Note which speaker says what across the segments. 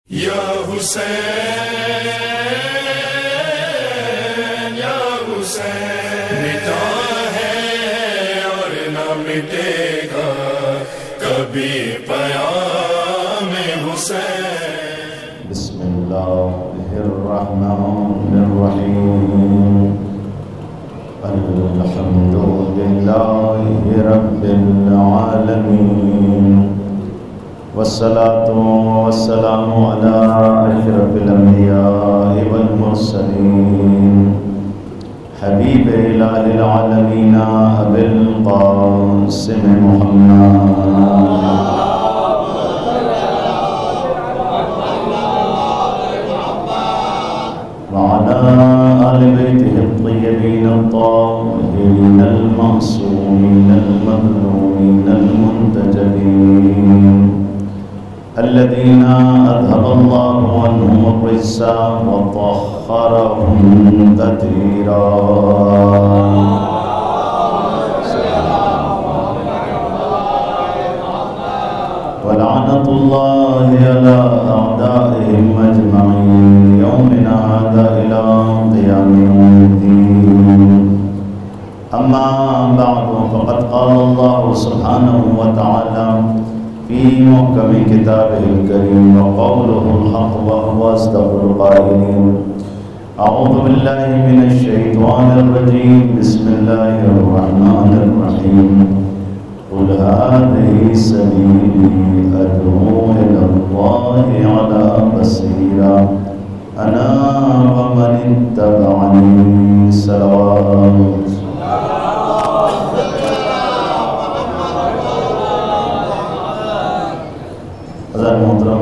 Speaker 1: یا حسین یا حسین مٹا ہے اور نہ مٹے گا کبھی پیام حسین۔
Speaker 2: بسم اللہ الرحمن الرحیم، الحمد للہ رب العالمین، والصلاة والسلام على أشرف الأنبياء والمرسلين، حبيب إله العالمين أبي القاسم محمد وعلى آل بيته الطيبين الطاهرين المعصومين المظلومين المنتجبين الذين أذهب الله عنهم الرجس وطهرهم تطهيرا۔ ولعنة الله على أعدائهم أجمعين يومنا هذا إلى قيام يوم الدين۔ أما بعد، فقد قال الله سبحانه وتعالى في محكم كتابه الكريم وقوله الحق وهو أصدق القائلين۔ أعوذ بالله من الشيطان الرجيم، بسم الله الرحمن الرحيم، قل هذه سبيلي أدعو إلى الله على بصيرة أنا ومن اتبعني۔ صلوات حضرت محترم،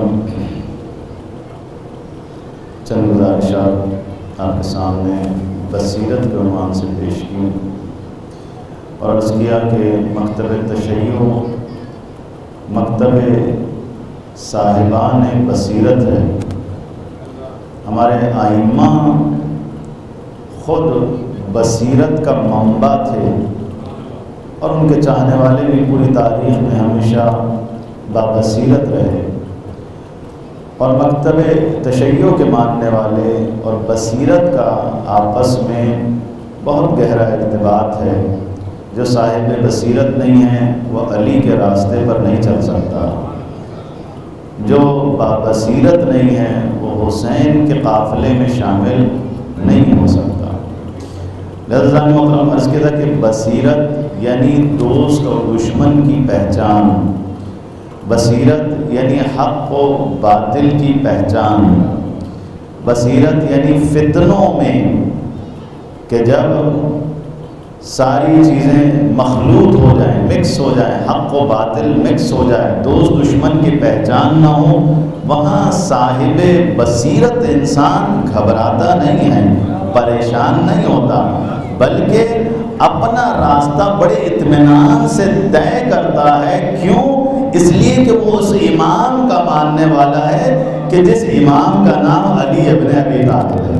Speaker 2: چند گزارشات آپ کے سامنے بصیرت کے عنوان سے پیش کی اور عرض کیا کہ مکتب تشیع مکتب صاحبان بصیرت ہے۔ ہمارے ائمہ خود بصیرت کا منبع تھے اور ان کے چاہنے والے بھی پوری تاریخ میں ہمیشہ بابصیرت رہے، اور مکتب تشیع کے ماننے والے اور بصیرت کا آپس میں بہت گہرا ارتباط ہے۔ جو صاحب بصیرت نہیں ہے وہ علی کے راستے پر نہیں چل سکتا، جو بابصیرت نہیں ہے وہ حسین کے قافلے میں شامل نہیں ہو سکتا۔ لہذا محترم عرض کیا تھا کہ بصیرت یعنی دوست اور دشمن کی پہچان، بصیرت یعنی حق و باطل کی پہچان، بصیرت یعنی فتنوں میں کہ جب ساری چیزیں مخلوط ہو جائیں، مکس ہو جائیں، حق و باطل مکس ہو جائے، دوست دشمن کی پہچان نہ ہو، وہاں صاحب بصیرت انسان گھبراتا نہیں ہے، پریشان نہیں ہوتا، بلکہ اپنا راستہ بڑے اطمینان سے طے کرتا ہے۔ کیوں؟ اس لیے کہ وہ اس امام کا ماننے والا ہے کہ جس امام کا نام علی ابن ابی طالب ہے۔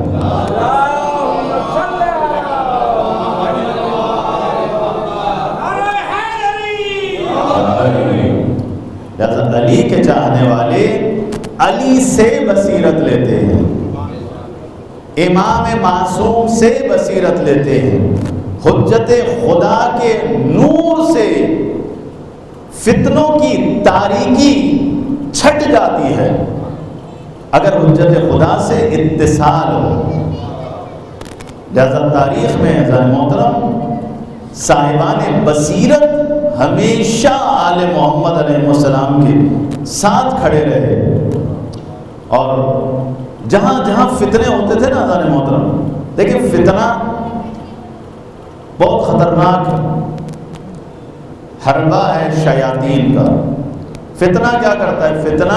Speaker 2: علی کے چاہنے والے علی سے بصیرت لیتے ہیں، امام معصوم سے بصیرت لیتے ہیں، حجت خدا کے نور سے فتنوں کی تاریکی چھٹ جاتی ہے اگر حجت خدا سے اتصال ہو۔ لہذا تاریخ میں حضرت محترم صاحبان بصیرت ہمیشہ آل محمد علیہ السلام کے ساتھ کھڑے رہے، اور جہاں جہاں فتنے ہوتے تھے نا حضرت محترم، دیکھیں فتنہ بہت خطرناک حربہ ہے شیاطین کا۔ فتنہ کیا کرتا ہے؟ فتنہ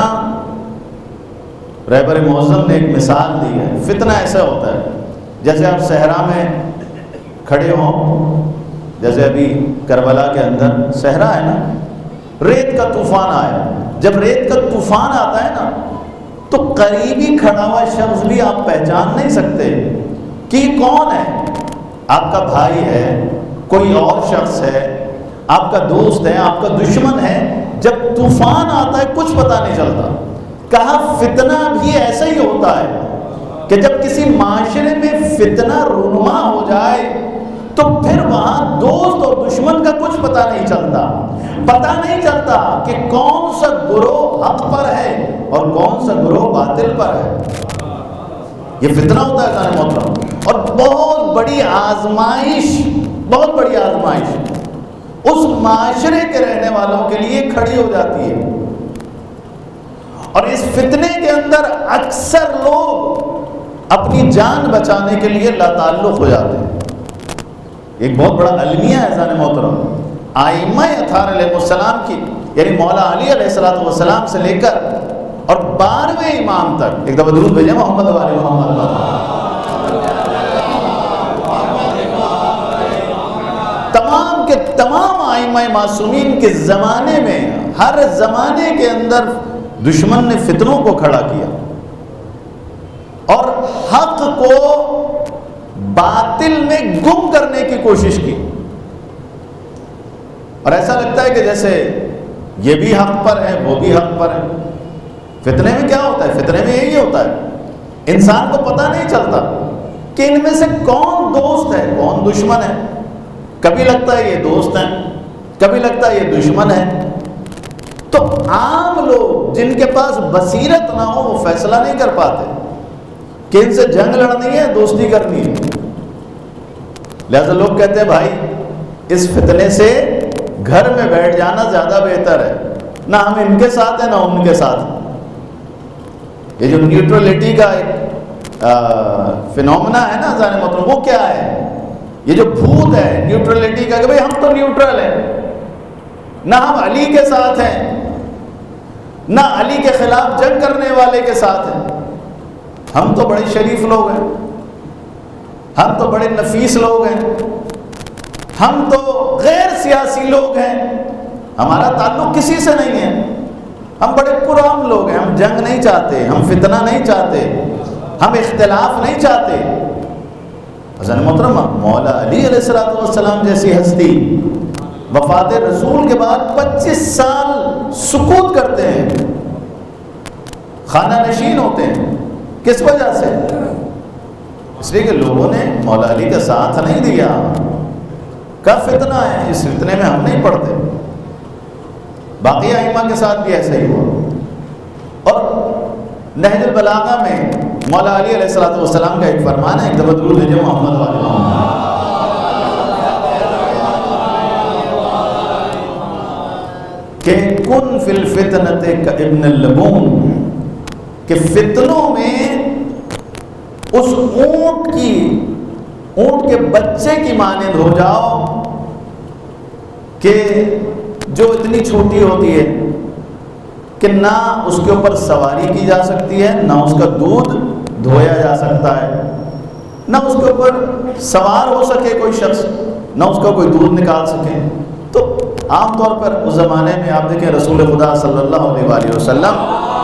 Speaker 2: رہبر معظم نے ایک مثال دی ہے۔ فتنہ ایسا ہوتا ہے جیسے آپ صحرا میں کھڑے ہوں، جیسے ابھی کربلا کے اندر صحرا ہے نا، ریت کا طوفان آیا۔ جب ریت کا طوفان آتا ہے نا تو قریبی کھڑا ہوا شخص بھی آپ پہچان نہیں سکتے کہ کون ہے، آپ کا بھائی ہے، کوئی اور شخص ہے، آپ کا دوست ہے، آپ کا دشمن ہے۔ جب طوفان آتا ہے کچھ پتہ نہیں چلتا، کہا فتنہ بھی ایسا ہی ہوتا ہے کہ جب کسی معاشرے میں فتنہ رونما ہو جائے تو پھر وہاں دوست اور دشمن کا کچھ پتہ نہیں چلتا کہ کون سا گروہ حق پر ہے اور کون سا گروہ باطل پر ہے. یہ فتنہ ہوتا ہے خان محترم، اور بہت بڑی آزمائش اس معاشرے کے رہنے والوں کے لیے کھڑی ہو جاتی ہے. اور اس فتنے کے اندر اکثر لوگ اپنی جان بچانے کے لیے لاتعلق ہو جاتے ہیں. ایک بہت بڑا المیہ ہے خان محترم، ائمہ اطہار علیہ السلام کی، یعنی مولا علی علیہ السلام سے لے کر اور 12ویں امام تک. ایک دفعہ درود بھیجیں محمد و آل محمد. تمام کے تمام ائمہ معصومین کے زمانے میں، ہر زمانے کے اندر دشمن نے فتنوں کو کھڑا کیا اور حق کو باطل میں گم کرنے کی کوشش کی. اور ایسا لگتا ہے کہ جیسے یہ بھی حق پر ہے وہ بھی حق پر ہے. فتنے میں کیا ہوتا ہے؟ فتنے میں یہی ہوتا ہے، انسان کو پتہ نہیں چلتا کہ ان میں سے کون دوست ہے کون دشمن ہے. کبھی لگتا ہے یہ دوست ہیں، کبھی لگتا ہے یہ دشمن ہے. تو عام لوگ جن کے پاس بصیرت نہ ہو وہ فیصلہ نہیں کر پاتے کہ ان سے جنگ لڑنی ہے دوستی کرنی ہے. لہذا لوگ کہتے ہیں بھائی اس فتنے سے گھر میں بیٹھ جانا زیادہ بہتر ہے، نہ ہم ان کے ساتھ ہیں نہ ان کے ساتھ. یہ جو نیوٹرلٹی کا ایک فینومنا ہے نا ذہن مطلب، وہ کیا ہے؟ یہ جو بھوت ہے نیوٹرلٹی کا کہ بھئی ہم تو نیوٹرل ہیں، نہ ہم علی کے ساتھ ہیں نہ علی کے خلاف جنگ کرنے والے کے ساتھ ہیں. ہم تو بڑے شریف لوگ ہیں، ہم تو بڑے نفیس لوگ ہیں، ہم تو غیر سیاسی لوگ ہیں، ہمارا تعلق کسی سے نہیں ہے، ہم بڑے پرامن لوگ ہیں، ہم جنگ نہیں چاہتے، ہم فتنہ نہیں چاہتے، ہم اختلاف نہیں چاہتے. حضرت محترم مولا علی علیہ السلام جیسی ہستی وفات رسول کے بعد 25 سال سکوت کرتے ہیں، خانہ نشین ہوتے ہیں. کس وجہ سے؟ اس لیے کہ لوگوں نے مولا علی کا ساتھ نہیں دیا. کب فتنہ ہے؟ اس فتنے میں ہم نہیں پڑھتے. باقی ائمہ کے ساتھ بھی ایسا ہی ہوا. اور نہج البلاغہ میں مولا علی علیہ السلام کا ایک فرمان ہے، ایک دفعہ درود بھیجیں محمد و آل محمد. کہ کن فی الفتنۃ کابن اللبون، کہ فتنوں میں اس اونٹ کے بچے کی مانند ہو جاؤ کہ جو اتنی چھوٹی ہوتی ہے کہ نہ اس کے اوپر سواری کی جا سکتی ہے، نہ اس کا دودھ دھویا جا سکتا ہے، نہ اس کے اوپر سوار ہو سکے کوئی شخص، نہ اس کا کوئی دودھ نکال سکے. تو عام طور پر اس زمانے میں آپ دیکھیں رسول خدا صلی اللہ علیہ وآلہ وسلم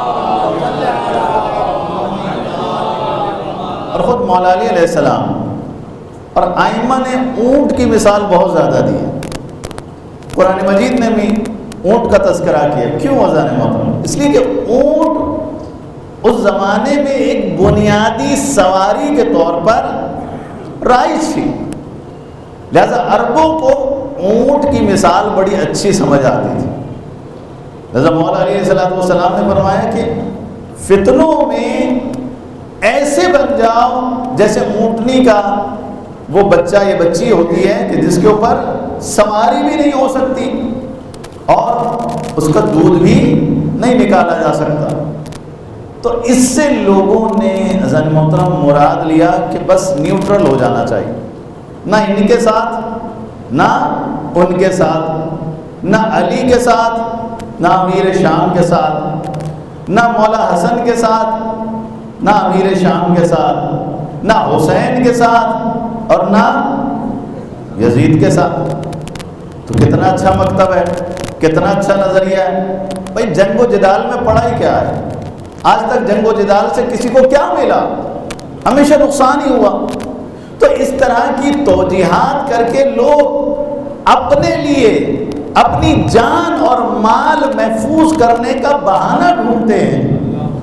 Speaker 2: اور خود مولا علی علیہ السلام اور ائمہ نے اونٹ کی مثال بہت زیادہ دی ہے. قرآن مجید نے بھی اونٹ کا تذکرہ کیا. کیوں وزن محترم؟ اس لیے کہ اونٹ اس زمانے میں ایک بنیادی سواری کے طور پر رائج تھی. لہذا عربوں کو اونٹ کی مثال بڑی اچھی سمجھ آتی تھی. لہذا مولا علیہ السلام نے فرمایا کہ فتنوں میں ایسے بن جاؤ جیسے اونٹنی کا وہ بچہ یا بچی ہوتی ہے کہ جس کے اوپر سواری بھی نہیں ہو سکتی اور اس کا دودھ بھی نہیں نکالا جا سکتا. تو اس سے لوگوں نے حضرت محترم مراد لیا کہ بس نیوٹرل ہو جانا چاہیے، نہ ان کے ساتھ نہ ان کے ساتھ، نہ علی کے ساتھ نہ امیر شام کے ساتھ، نہ مولا حسن کے ساتھ نہ امیر شام کے ساتھ، نہ حسین کے ساتھ اور نہ یزید کے ساتھ. تو کتنا اچھا مکتب ہے، کتنا اچھا نظریہ ہے. بھائی جنگ و جدال میں پڑھا ہی کیا ہے؟ آج تک جنگ و جدال سے کسی کو کیا ملا؟ ہمیشہ نقصان ہی ہوا. تو اس طرح کی توجیحات کر کے لوگ اپنے لیے اپنی جان اور مال محفوظ کرنے کا بہانہ ڈھونڈتے ہیں.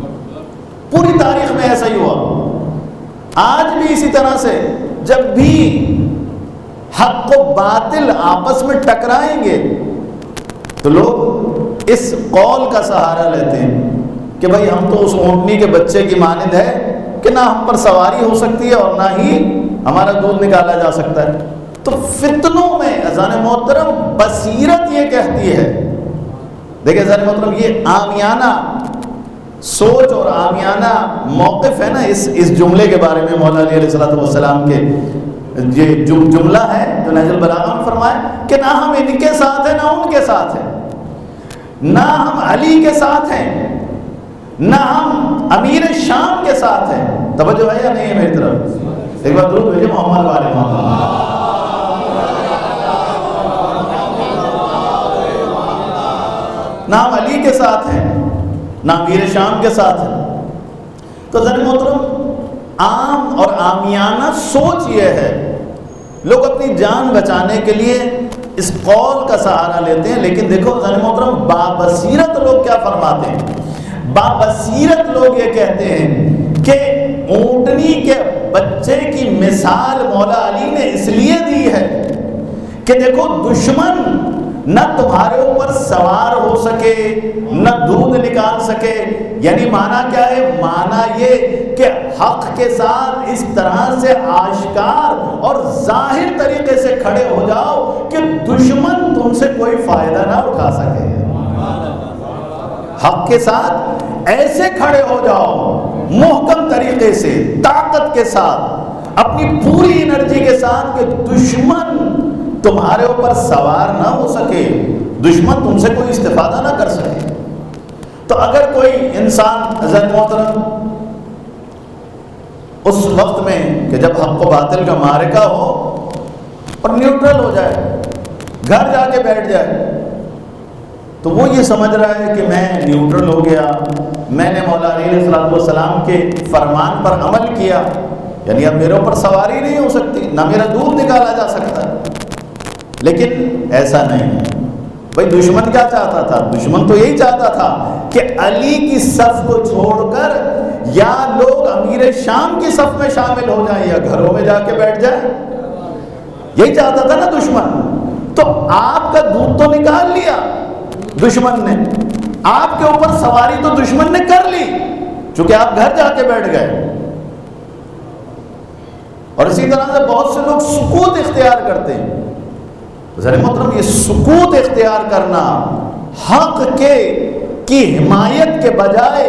Speaker 2: ایسا ہی ہوا، آج بھی اسی طرح سے جب بھی حق و باطل آپس میں ٹکرائیں گے تو لوگ اس قول کا سہارا لیتے ہیں کہ بھائی ہم تو اس اونٹنی کے بچے کی مانند ہے کہ نہ ہم پر سواری ہو سکتی ہے اور نہ ہی ہمارا دودھ نکالا جا سکتا ہے۔ تو فتنوں میں اذان محترم بصیرت یہ کہتی ہے، دیکھیں اذان محترم یہ عامیانہ سوچ اور عامیانہ موقف ہے نا اس جملے کے بارے میں مولا علی علیہ السلام کے یہ جملہ ہے جو نہج البلاغہ میں فرمایا کہ نہ ہم ان کے ساتھ ہیں نہ ان کے ساتھ ہیں، نہ ہم علی کے ساتھ ہیں نہ ہم امیر شام کے ساتھ ہیں۔ توجہ ہے یا نہیں ہے میری طرف؟ ایک بار درود بھیجیں محمد والے محمد۔ نہ ہم علی کے ساتھ ہیں نہ امیر شام کے ساتھ ہیں۔ تو ذرا محترم عام اور عامیانہ سوچ یہ ہے، لوگ اپنی جان بچانے کے لیے اس قول کا سہارا لیتے ہیں، لیکن دیکھو ذرا محترم بابصیرت لوگ کیا فرماتے ہیں؟ بابصیرت لوگ یہ کہتے ہیں کہ اونٹنی کے بچے کی مثال مولا علی نے اس لیے دی ہے کہ دیکھو دشمن نہ تمہارے اوپر سوار ہو سکے نہ دودھ نکال سکے، یعنی معنی کیا ہے؟ معنی یہ کہ حق کے ساتھ اس طرح سے آشکار اور ظاہر طریقے سے کھڑے ہو جاؤ کہ دشمن تم سے کوئی فائدہ نہ اٹھا سکے۔ حق کے ساتھ ایسے کھڑے ہو جاؤ محکم طریقے سے، طاقت کے ساتھ، اپنی پوری انرجی کے ساتھ کہ دشمن تمہارے اوپر سوار نہ ہو سکے، دشمن تم سے کوئی استفادہ نہ کر سکے۔ تو اگر کوئی انسان عزیز محترم اس وقت میں کہ جب حق و باطل کا معرکہ ہو اور نیوٹرل ہو جائے، گھر جا کے بیٹھ جائے، تو وہ یہ سمجھ رہا ہے کہ میں نیوٹرل ہو گیا، میں نے مولا علی علیہ السلام کے فرمان پر عمل کیا، یعنی اب میرے اوپر سواری نہیں ہو سکتی، نہ میرا دودھ نکالا جا سکتا۔ لیکن ایسا نہیں ہے بھائی، دشمن کیا چاہتا تھا؟ دشمن تو یہی چاہتا تھا کہ علی کی صف کو چھوڑ کر یا لوگ امیر شام کی صف میں شامل ہو جائیں یا گھروں میں جا کے بیٹھ جائیں، یہی چاہتا تھا نا دشمن۔ تو آپ کا دودھ تو نکال لیا دشمن نے، آپ کے اوپر سواری تو دشمن نے کر لی چونکہ آپ گھر جا کے بیٹھ گئے۔ اور اسی طرح سے بہت سے لوگ سکوت اختیار کرتے ہیں۔ ذرا محترم یہ سکوت اختیار کرنا، حق کی حمایت کے بجائے،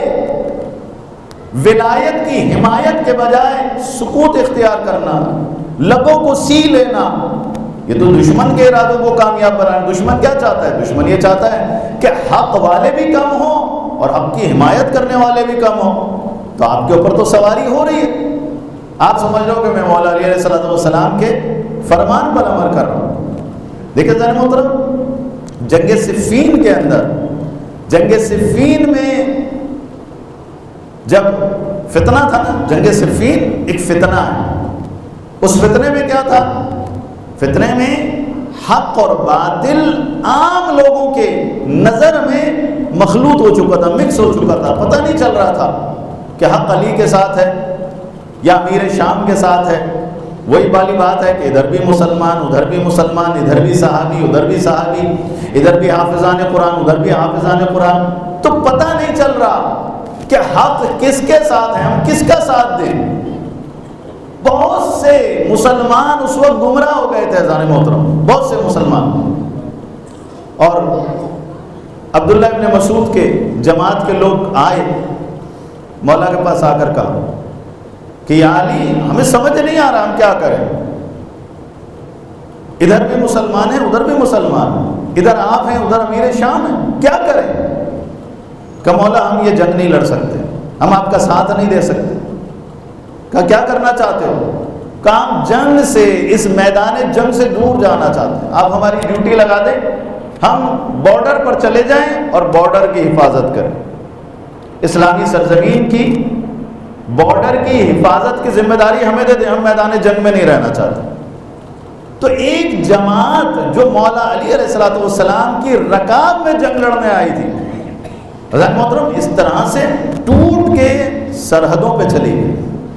Speaker 2: ولایت کی حمایت کے بجائے سکوت اختیار کرنا، لبوں کو سی لینا، یہ تو دشمن کے ارادوں کو کامیاب بنانا۔ دشمن کیا چاہتا ہے؟ دشمن یہ چاہتا ہے کہ حق والے بھی کم ہوں اور حق کی حمایت کرنے والے بھی کم ہوں۔ تو آپ کے اوپر تو سواری ہو رہی ہے، آپ سمجھ رہے ہو کہ میں مولا علی علیہ السلام کے فرمان پر عمل کر رہا ہوں۔ دیکھیں ذرا محترم جنگ صفین کے اندر، جنگ صفین میں جب فتنہ تھا نا، جنگ صفین ایک فتنہ ہے، اس فتنے میں کیا تھا؟ فتنے میں حق اور باطل عام لوگوں کے نظر میں مخلوط ہو چکا تھا، مکس ہو چکا تھا، پتہ نہیں چل رہا تھا کہ حق علی کے ساتھ ہے یا امیر شام کے ساتھ ہے۔ وہی والی بات ہے کہ ادھر بھی مسلمان ادھر بھی مسلمان، ادھر بھی صحابی ادھر بھی صحابی، ادھر بھی حافظان قرآن ادھر بھی حافظان قرآن، تو پتہ نہیں چل رہا کہ حق کس کے ساتھ ہے، ہم کس کا ساتھ دیں۔ بہت سے مسلمان اس وقت گمراہ ہو گئے تھے عزیزان محترم، بہت سے مسلمان۔ اور عبداللہ ابن مسعود کے جماعت کے لوگ آئے مولا کے پاس آ کر کہا کہ یا علی ہمیں سمجھ نہیں آ رہا ہم کیا کریں، ادھر بھی مسلمان ہیں ادھر بھی مسلمان، ادھر آپ ہیں ادھر امیر شام ہیں، کیا کریں؟ کہ مولا ہم یہ جنگ نہیں لڑ سکتے، ہم آپ کا ساتھ نہیں دے سکتے۔ کہا کیا کرنا چاہتے ہو؟ کہ ہم جنگ سے، اس میدان جنگ سے دور جانا چاہتے ہیں، آپ ہماری ڈیوٹی لگا دیں، ہم بارڈر پر چلے جائیں اور بارڈر کی حفاظت کریں، اسلامی سرزمین کی بارڈر کی حفاظت کی ذمہ داری ہمیں دے دیں، ہم میدان جنگ میں نہیں رہنا چاہتے۔ تو ایک جماعت جو مولا علی علیہ السلام کی رکاب میں جنگ لڑنے آئی تھی، حضرت محترم اس طرح سے ٹوٹ کے سرحدوں پہ چلی گئی.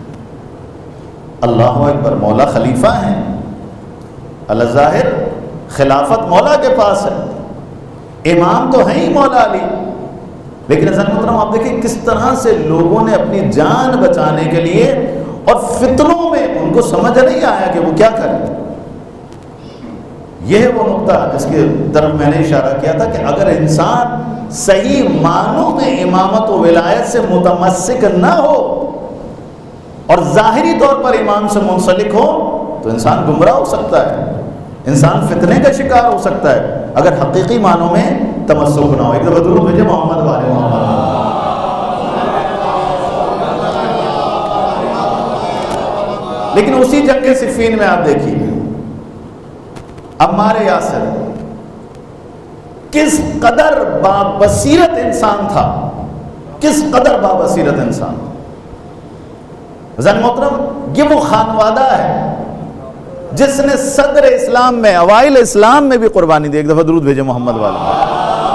Speaker 2: اللہ اکبر. مولا خلیفہ ہیں، الظاہر خلافت مولا کے پاس ہے، امام تو ہیں ہی مولا علی. لیکن حضرت محترم آپ دیکھیں کس طرح سے لوگوں نے اپنی جان بچانے کے لیے اور فتنوں میں ان کو سمجھ نہیں آیا کہ وہ کیا کریں. یہ ہے وہ نقطہ جس کی طرف میں نے اشارہ کیا تھا کہ اگر انسان صحیح معنوں میں امامت و ولایت سے متمسک نہ ہو اور ظاہری طور پر امام سے منسلک ہو تو انسان گمراہ ہو سکتا ہے، انسان فتنے کا شکار ہو سکتا ہے اگر حقیقی معنوں میں تمسک نہ ہو. ایک دفعہ درود بھیجے محمد والے محمد. لیکن اسی جنگ صفین میں آپ دیکھیے عمار یاسر کس قدر بابصیرت انسان تھا، کس قدر بابصیرت انسان. حضرت محترم یہ وہ خانوادہ ہے جس نے صدر اسلام میں، اوائل اسلام میں بھی قربانی دی. ایک دفعہ درود بھیجے محمد والا.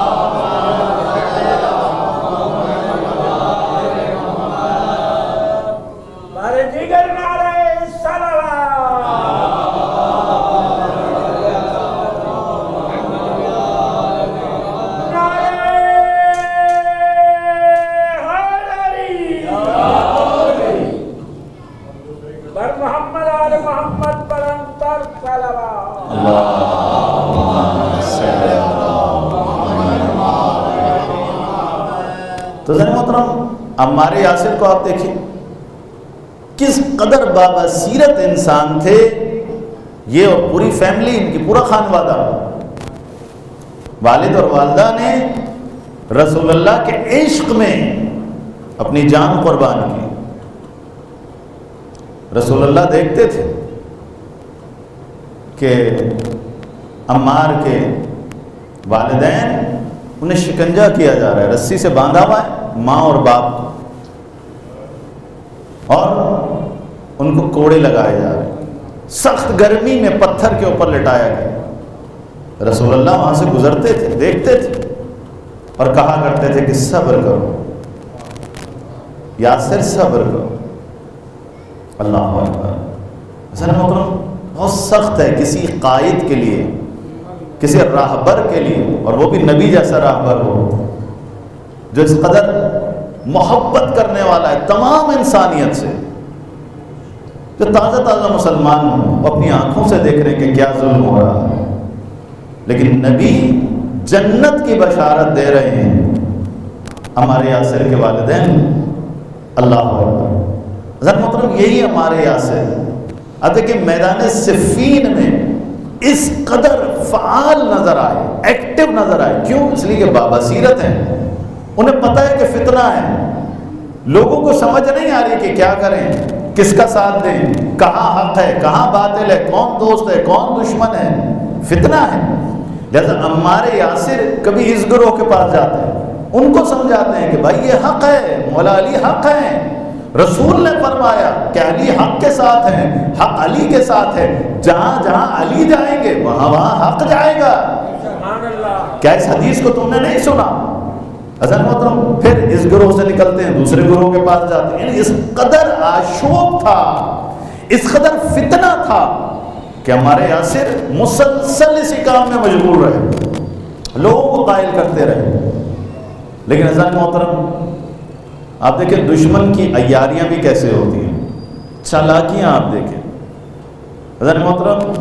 Speaker 2: تو ذرا محترم عمار یاسر کو آپ دیکھیں کس قدر بابصیرت انسان تھے یہ، اور پوری فیملی ان کی، پورا خانوادہ. والد اور والدہ نے رسول اللہ کے عشق میں اپنی جان قربان کی. رسول اللہ دیکھتے تھے کہ عمار کے والدین انہیں شکنجہ کیا جا رہا ہے، رسی سے باندھا ہوا ہے ماں اور باپ، اور ان کو کوڑے لگائے جا رہے ہیں، سخت گرمی میں پتھر کے اوپر لٹایا گیا. رسول اللہ وہاں سے گزرتے تھے، دیکھتے تھے اور کہا کرتے تھے کہ صبر کرو یاسر، صبر کرو. اللہ اکبر. حضرت محترم بہت سخت ہے کسی قائد کے لیے، کسی راہبر کے لیے، اور وہ بھی نبی جیسا راہبر ہو جو اس قدر محبت کرنے والا ہے تمام انسانیت سے، جو تازہ تازہ مسلمان ہوں اپنی آنکھوں سے دیکھ رہے ہیں کہ کیا ظلم ہو رہا ہے، لیکن نبی جنت کی بشارت دے رہے ہیں. ہمارے یاسر کے والدین، اللہ اکبر. حضرت محترم یہی ہمارے یاسر اب دیکھیں میدان صفین میں اس قدر فعال نظر آئے، ایکٹیو نظر آئے. کیوں؟ اس لیے کہ بابصیرت ہیں، انہیں پتہ ہے کہ فتنہ ہے، لوگوں کو سمجھ نہیں آ رہی کہ کیا کریں، کس کا ساتھ دیں، کہاں حق ہے کہاں باطل ہے، کون دوست ہے کون دشمن ہے، فتنہ ہے. جیسا عمار یاسر کبھی اس گروہ کے پاس جاتے ہیں، ان کو سمجھاتے ہیں کہ بھائی یہ حق ہے، مولا علی حق ہے، رسول نے فرمایا کہ علی حق کے ساتھ ہیں، حق علی کے ساتھ ہے، جہاں جہاں علی جائیں گے وہاں وہاں حق جائے گا. کیا اس حدیث کو تم نے نہیں سنا؟ حضرت محترم پھر اس گروہ سے نکلتے ہیں دوسرے گروہ کے پاس جاتے ہیں. یعنی اس قدر آشوب تھا، اس قدر فتنہ تھا کہ ہمارے یاسر مسلسل اسی کام میں مشغول رہے، لوگوں کو قائل کرتے رہے. لیکن حضرت محترم آپ دیکھیں دشمن کی عیاریاں بھی کیسے ہوتی ہیں، چالاکیاں آپ دیکھیں. حضرت محترم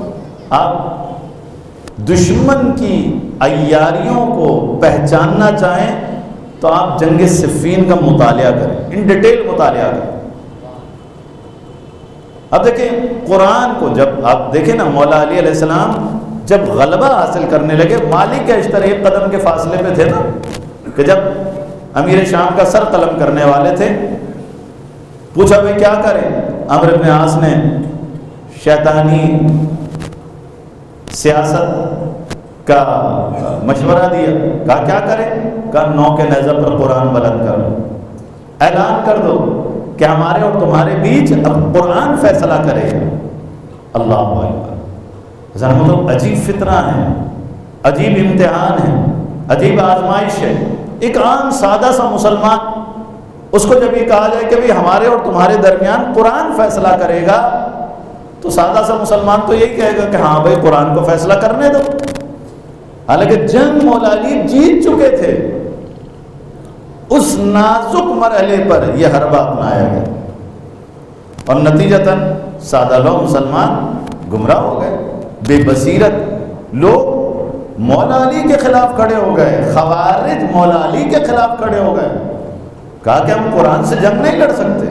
Speaker 2: آپ دشمن کی عیاریوں کو پہچاننا چاہیں تو آپ جنگ صفین کا مطالعہ کریں، ان ڈیٹیل مطالعہ کریں. اب دیکھیں قرآن کو جب آپ دیکھیں نا، مولا علی علیہ السلام جب غلبہ حاصل کرنے لگے، مالک کے اشتر ایک قدم کے فاصلے پہ تھے نا، کہ جب امیر شام کا سر قلم کرنے والے تھے، پوچھا بھائی کیا کریں؟ عمرو بن عاص نے شیطانی سیاست کا مشورہ دیا، کہا کیا کریں؟ کہا 9 کے نیزہ پر قرآن بلند کرو، اعلان کر دو کہ ہمارے اور تمہارے بیچ اب قرآن فیصلہ کرے گا. اللہ اکبر. حضرت عجیب فتنہ ہے، عجیب امتحان ہے، عجیب آزمائش ہے. ایک عام سادہ سا مسلمان اس کو جب یہ کہا جائے کہ بھئی ہمارے اور تمہارے درمیان قرآن فیصلہ کرے گا، تو سادہ سا مسلمان تو یہی کہے گا کہ ہاں بھائی قرآن کو فیصلہ کرنے دو۔ حالانکہ جنگ مولا علی جیت چکے تھے، اس نازک مرحلے پر یہ حربہ اپنایا گیا، اور نتیجتاً سادہ لوگ مسلمان گمراہ ہو گئے، بے بصیرت لوگ مولا علی کے خلاف کھڑے ہو گئے، خوارج مولا علی کے خلاف کھڑے ہو گئے، کہا کہ ہم قرآن سے جنگ نہیں لڑ سکتے۔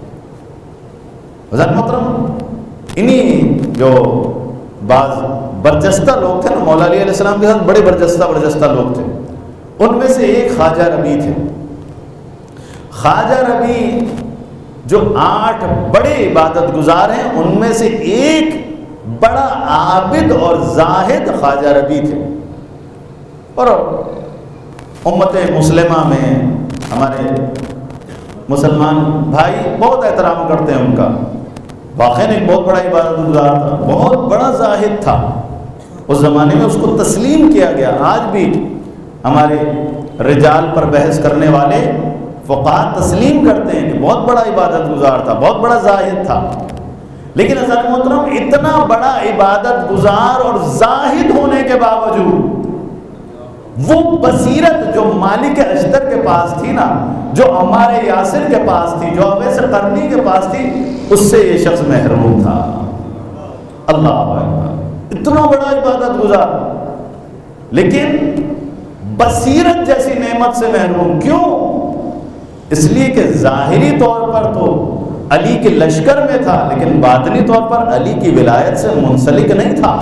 Speaker 2: حضرت محترم، انہی جو بعض برجستہ لوگ تھے نا مولا علی علیہ السلام کے ساتھ، بڑے برجستہ لوگ تھے، ان میں سے ایک خواجہ ربیع تھے۔ خواجہ ربیع جو 8 بڑے عبادت گزار ہیں، ان میں سے ایک بڑا عابد اور زاہد خواجہ ربیع تھے، اور امت مسلمہ میں ہمارے مسلمان بھائی بہت احترام کرتے ہیں ان کا۔ واقعی ایک بہت بڑا عبادت گزار تھا، بہت بڑا زاہد تھا، اس زمانے میں اس کو تسلیم کیا گیا۔ آج بھی ہمارے رجال پر بحث کرنے والے فقہاء تسلیم کرتے ہیں کہ بہت بڑا عبادت گزار تھا، بہت بڑا زاہد تھا۔ لیکن حضرت محترم، اتنا بڑا عبادت گزار اور زاہد ہونے کے باوجود وہ بصیرت جو مالک اشتر کے پاس تھی نا، جو عمار یاسر کے پاس تھی، جو اویس قرنی کے پاس تھی، اس سے یہ شخص محروم تھا۔ اللہ اکبر، اتنا بڑا عبادت گزار لیکن بصیرت جیسی نعمت سے محروم۔ کیوں؟ اس لیے کہ ظاہری طور پر تو علی کے لشکر میں تھا، لیکن باطنی طور پر علی کی ولایت سے منسلک نہیں تھا۔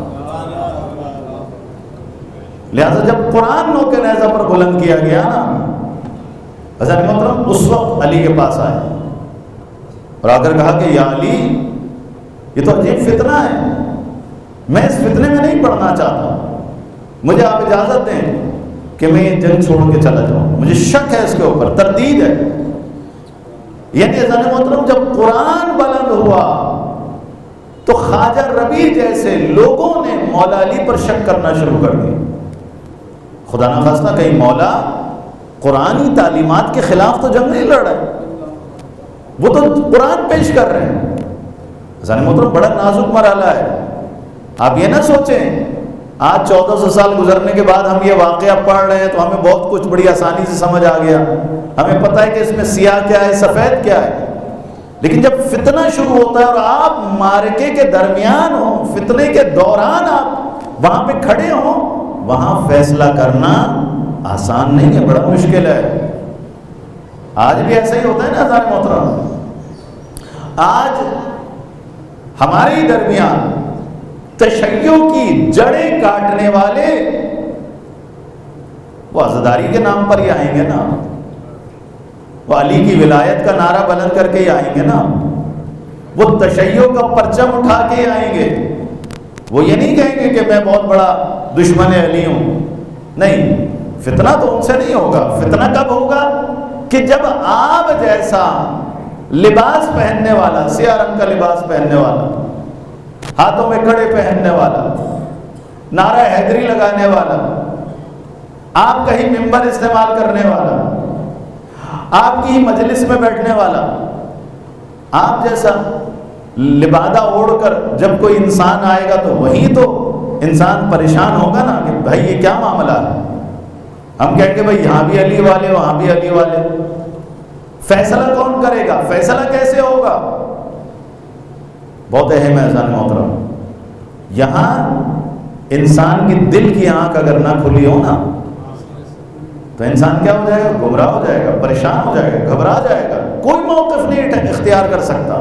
Speaker 2: لہذا جب قرآن نو کے نیزہ پر بلند کیا گیا نا، حضرت محترم اس وقت علی کے پاس آئے اور آ کر کہا کہ یا علی، یہ تو عجیب فتنہ ہے، میں اس فتنے میں نہیں پڑھنا چاہتا، مجھے آپ اجازت دیں کہ میں یہ جنگ چھوڑ کے چلا جاؤں، مجھے شک ہے اس کے اوپر، تردید ہے۔ یعنی حضرت محترم جب قرآن بلند ہوا تو خواجہ ربیع جیسے لوگوں نے مولا علی پر شک کرنا شروع کر دیا۔ خدا نخواستہ کہیں مولا قرآنی تعلیمات کے خلاف تو جنگ نہیں لڑ رہے، وہ تو قرآن پیش کر رہے ہیں۔ حضرت محترم بڑا نازک مرحلہ ہے۔ آپ یہ نہ سوچیں آج 1400 سال گزرنے کے بعد ہم یہ واقعہ پڑھ رہے ہیں تو ہمیں بہت کچھ بڑی آسانی سے سمجھ آ گیا، ہمیں پتہ ہے کہ اس میں سیاہ کیا ہے، سفید کیا ہے۔ لیکن جب فتنہ شروع ہوتا ہے اور آپ معرکے کے درمیان ہوں، فتنے کے دوران آپ وہاں پہ کھڑے ہوں، وہاں فیصلہ کرنا آسان نہیں ہے، بڑا مشکل ہے۔ آج بھی ایسا ہی ہوتا ہے نا حضرت محترم، آج ہمارے درمیان تشیع کی جڑیں کاٹنے والے وہ عزاداری کے نام پر ہی آئیں گے نا، وہ علی کی ولایت کا نعرہ بلند کر کے ہی آئیں گے نا، وہ تشیع کا پرچم اٹھا کے ہی آئیں گے، وہ یہ نہیں کہیں گے کہ میں بہت بڑا دشمن علی ہوں۔ نہیں، فتنہ تو ان سے نہیں ہوگا۔ فتنہ کب ہوگا؟ کہ جب آپ جیسا لباس پہننے والا، سیاہ رنگ کا لباس پہننے والا، ہاتھوں میں کڑے پہننے والا، نعرہ حیدری لگانے والا، آپ کا ہی ممبر استعمال کرنے والا، آپ کی ہی مجلس میں بیٹھنے والا، آپ جیسا لبادہ اوڑھ کر جب کوئی انسان آئے گا تو وہی تو انسان پریشان ہوگا نا کہ بھائی یہ کیا معاملہ ہے۔ ہم کہیں گے بھائی یہاں بھی علی والے، وہاں بھی علی والے، فیصلہ کون کرے گا، فیصلہ کیسے ہوگا؟ بہت اہم ہے حضرت محترم۔ یہاں انسان کی دل کی آنکھ اگر نہ کھلی ہو نا تو انسان کیا ہو جائے گا؟ گمراہ ہو جائے گا، پریشان ہو جائے گا، گھبرا جائے گا، کوئی موقف نہیں اختیار کر سکتا۔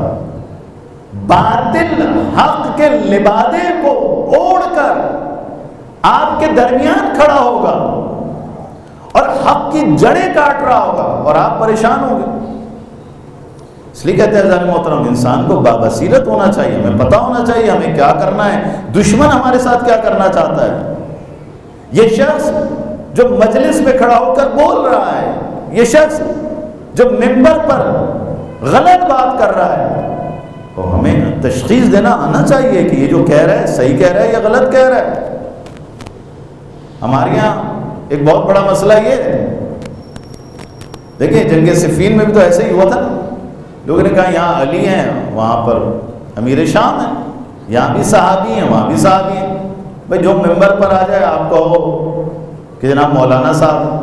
Speaker 2: باطل حق کے لبادے کو اوڑھ کر آپ کے درمیان کھڑا ہوگا اور حق کی جڑیں کاٹ رہا ہوگا اور آپ پریشان ہوں گے۔ اس لیے کہتے ہیں حضرت محترم انسان کو بابصیرت ہونا چاہیے، ہمیں پتہ ہونا چاہیے ہمیں کیا کرنا ہے، دشمن ہمارے ساتھ کیا کرنا چاہتا ہے۔ یہ شخص جو مجلس میں کھڑا ہو کر بول رہا ہے، یہ شخص جو ممبر پر غلط بات کر رہا ہے، تو ہمیں تشخیص دینا آنا چاہیے کہ یہ جو کہہ رہا ہے صحیح کہہ رہا ہے یا غلط کہہ رہا ہے۔ ہمارے یہاں ایک بہت بڑا مسئلہ یہ ہے دیکھیں جنگ صفین میں بھی تو ایسے ہی ہوا تھا نا، لوگوں نے کہا یہاں علی ہیں، وہاں پر امیر شام ہیں، یہاں بھی صحابی ہیں وہاں بھی صحابی ہیں، بھائی جو ممبر پر آ جائے آپ کہو کہ جناب مولانا صاحب،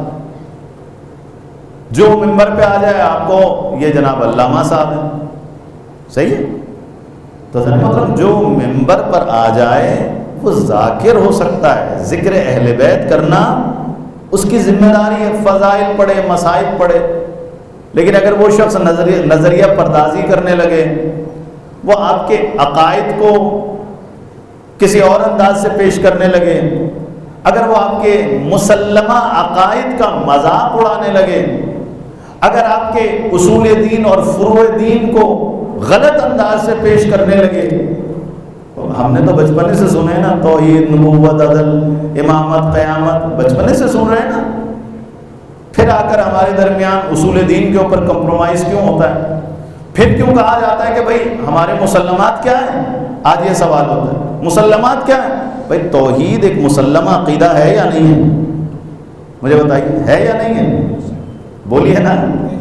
Speaker 2: جو ممبر پہ آ جائے آپ کو یہ جناب علامہ صاحب ہیں، صحیح ہے؟ تو مطلب جو ممبر پر آ جائے وہ ذاکر ہو سکتا ہے، ذکر اہل بیت کرنا اس کی ذمہ داری ہے، فضائل پڑھے مصائب پڑھے، لیکن اگر وہ شخص نظریہ پردازی کرنے لگے، وہ آپ کے عقائد کو کسی اور انداز سے پیش کرنے لگے، اگر وہ آپ کے مسلمہ عقائد کا مذاق اڑانے لگے، اگر آپ کے اصول دین اور فروع دین کو غلط انداز سے پیش کرنے لگے، ہم نے تو بچپنے سے سنے نا توحید، نبوت، عدل، امامت، قیامت، بچپنے سے سن رہے ہیں نا، پھر آ کر ہمارے درمیان اصول دین کے اوپر کمپرومائز کیوں ہوتا ہے؟ پھر کیوں کہا جاتا ہے کہ بھائی ہمارے مسلمات کیا ہیں؟ آج یہ سوال ہوتا ہے مسلمات کیا ہیں؟ بھائی توحید ایک مسلمہ عقیدہ ہے یا نہیں ہے؟ مجھے بتائیے ہے یا نہیں ہے؟ بولیے نا،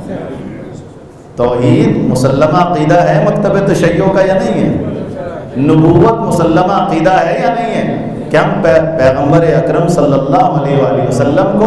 Speaker 2: توحید مسلمہ عقیدہ ہے مکتب تشیع کا یا نہیں ہے؟ نبوت مسلمہ عقیدہ ہے یا نہیں ہے؟ کہ ہم پیغمبر اکرم صلی اللہ علیہ وآلہ وسلم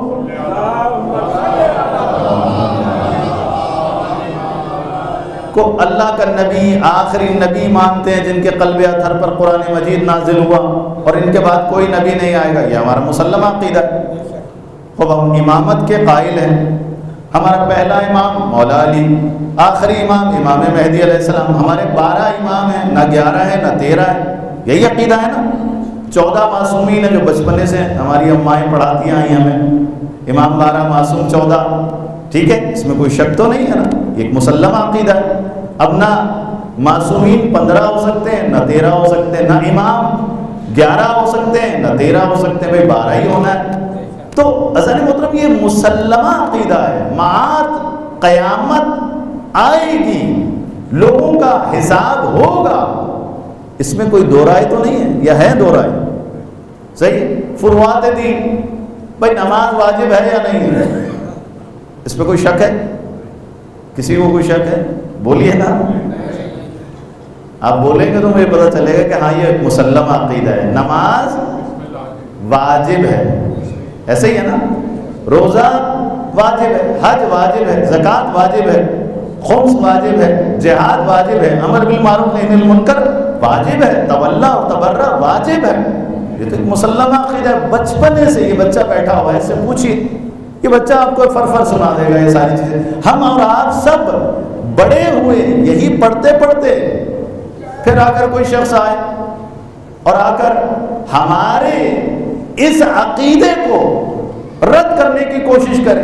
Speaker 2: کو اللہ کا نبی، آخری نبی مانتے ہیں، جن کے قلب اطہر پر قرآن مجید نازل ہوا اور ان کے بعد کوئی نبی نہیں آئے گا، یہ ہمارا مسلمہ عقیدہ ہے۔ خوب ہم امامت کے قائل ہیں، ہمارا پہلا امام مولا علی، آخری امام امام مہدی علیہ السلام، ہمارے 12 امام ہیں، نہ 11 ہیں نہ 13 ہیں، یہی عقیدہ ہے نا۔ 14 معصومین ہیں جو بچپنے سے ہماری امائیں پڑھاتی آئی ہمیں، امام 12 معصوم 14، ٹھیک ہے، اس میں کوئی شک تو نہیں ہے نا، ایک مسلمہ عقیدہ ہے۔ اب نہ معصومین 15 ہو سکتے ہیں نہ 13 ہو سکتے ہیں، نہ امام 11 ہو سکتے ہیں نہ 13 ہو سکتے ہیں، بھائی 12 ہی ہونا ہے۔ تو اذان مطلب یہ مسلمہ عقیدہ ہے، معاد قیامت آئے گی، لوگوں کا حساب ہوگا، اس میں کوئی دو رائے تو نہیں ہے، یا ہے دو رائے؟ صحیح۔ فروعات دین، بھائی نماز واجب ہے یا نہیں ہے، اس پہ کوئی شک ہے؟ کسی کو کوئی شک ہے؟ بولیے نا، آپ بولیں گے تو مجھے پتہ چلے گا کہ ہاں یہ مسلمہ عقیدہ ہے، نماز واجب ہے، ایسے ہی ہے نا، روزہ واجب ہے، حج واجب ہے، زکوٰۃ واجب ہے، خمس واجب ہے، جہاد واجب ہے، امر بالمعروف نہی عن المنکر واجب ہے، تولا اور تبرع واجب ہے، یہ تو ایک مسلمہ عقیدہ ہے۔ بچپنے سے یہ بچہ بیٹھا ہوا ہے، اس سے پوچھیے، یہ بچہ آپ کو فرفر سنا دے گا یہ ساری چیزیں۔ ہم اور آپ سب بڑے ہوئے یہی پڑھتے پڑھتے، پھر آ کر کوئی شخص آئے اور آ کر ہمارے اس عقیدے کو رد کرنے کی کوشش کرے،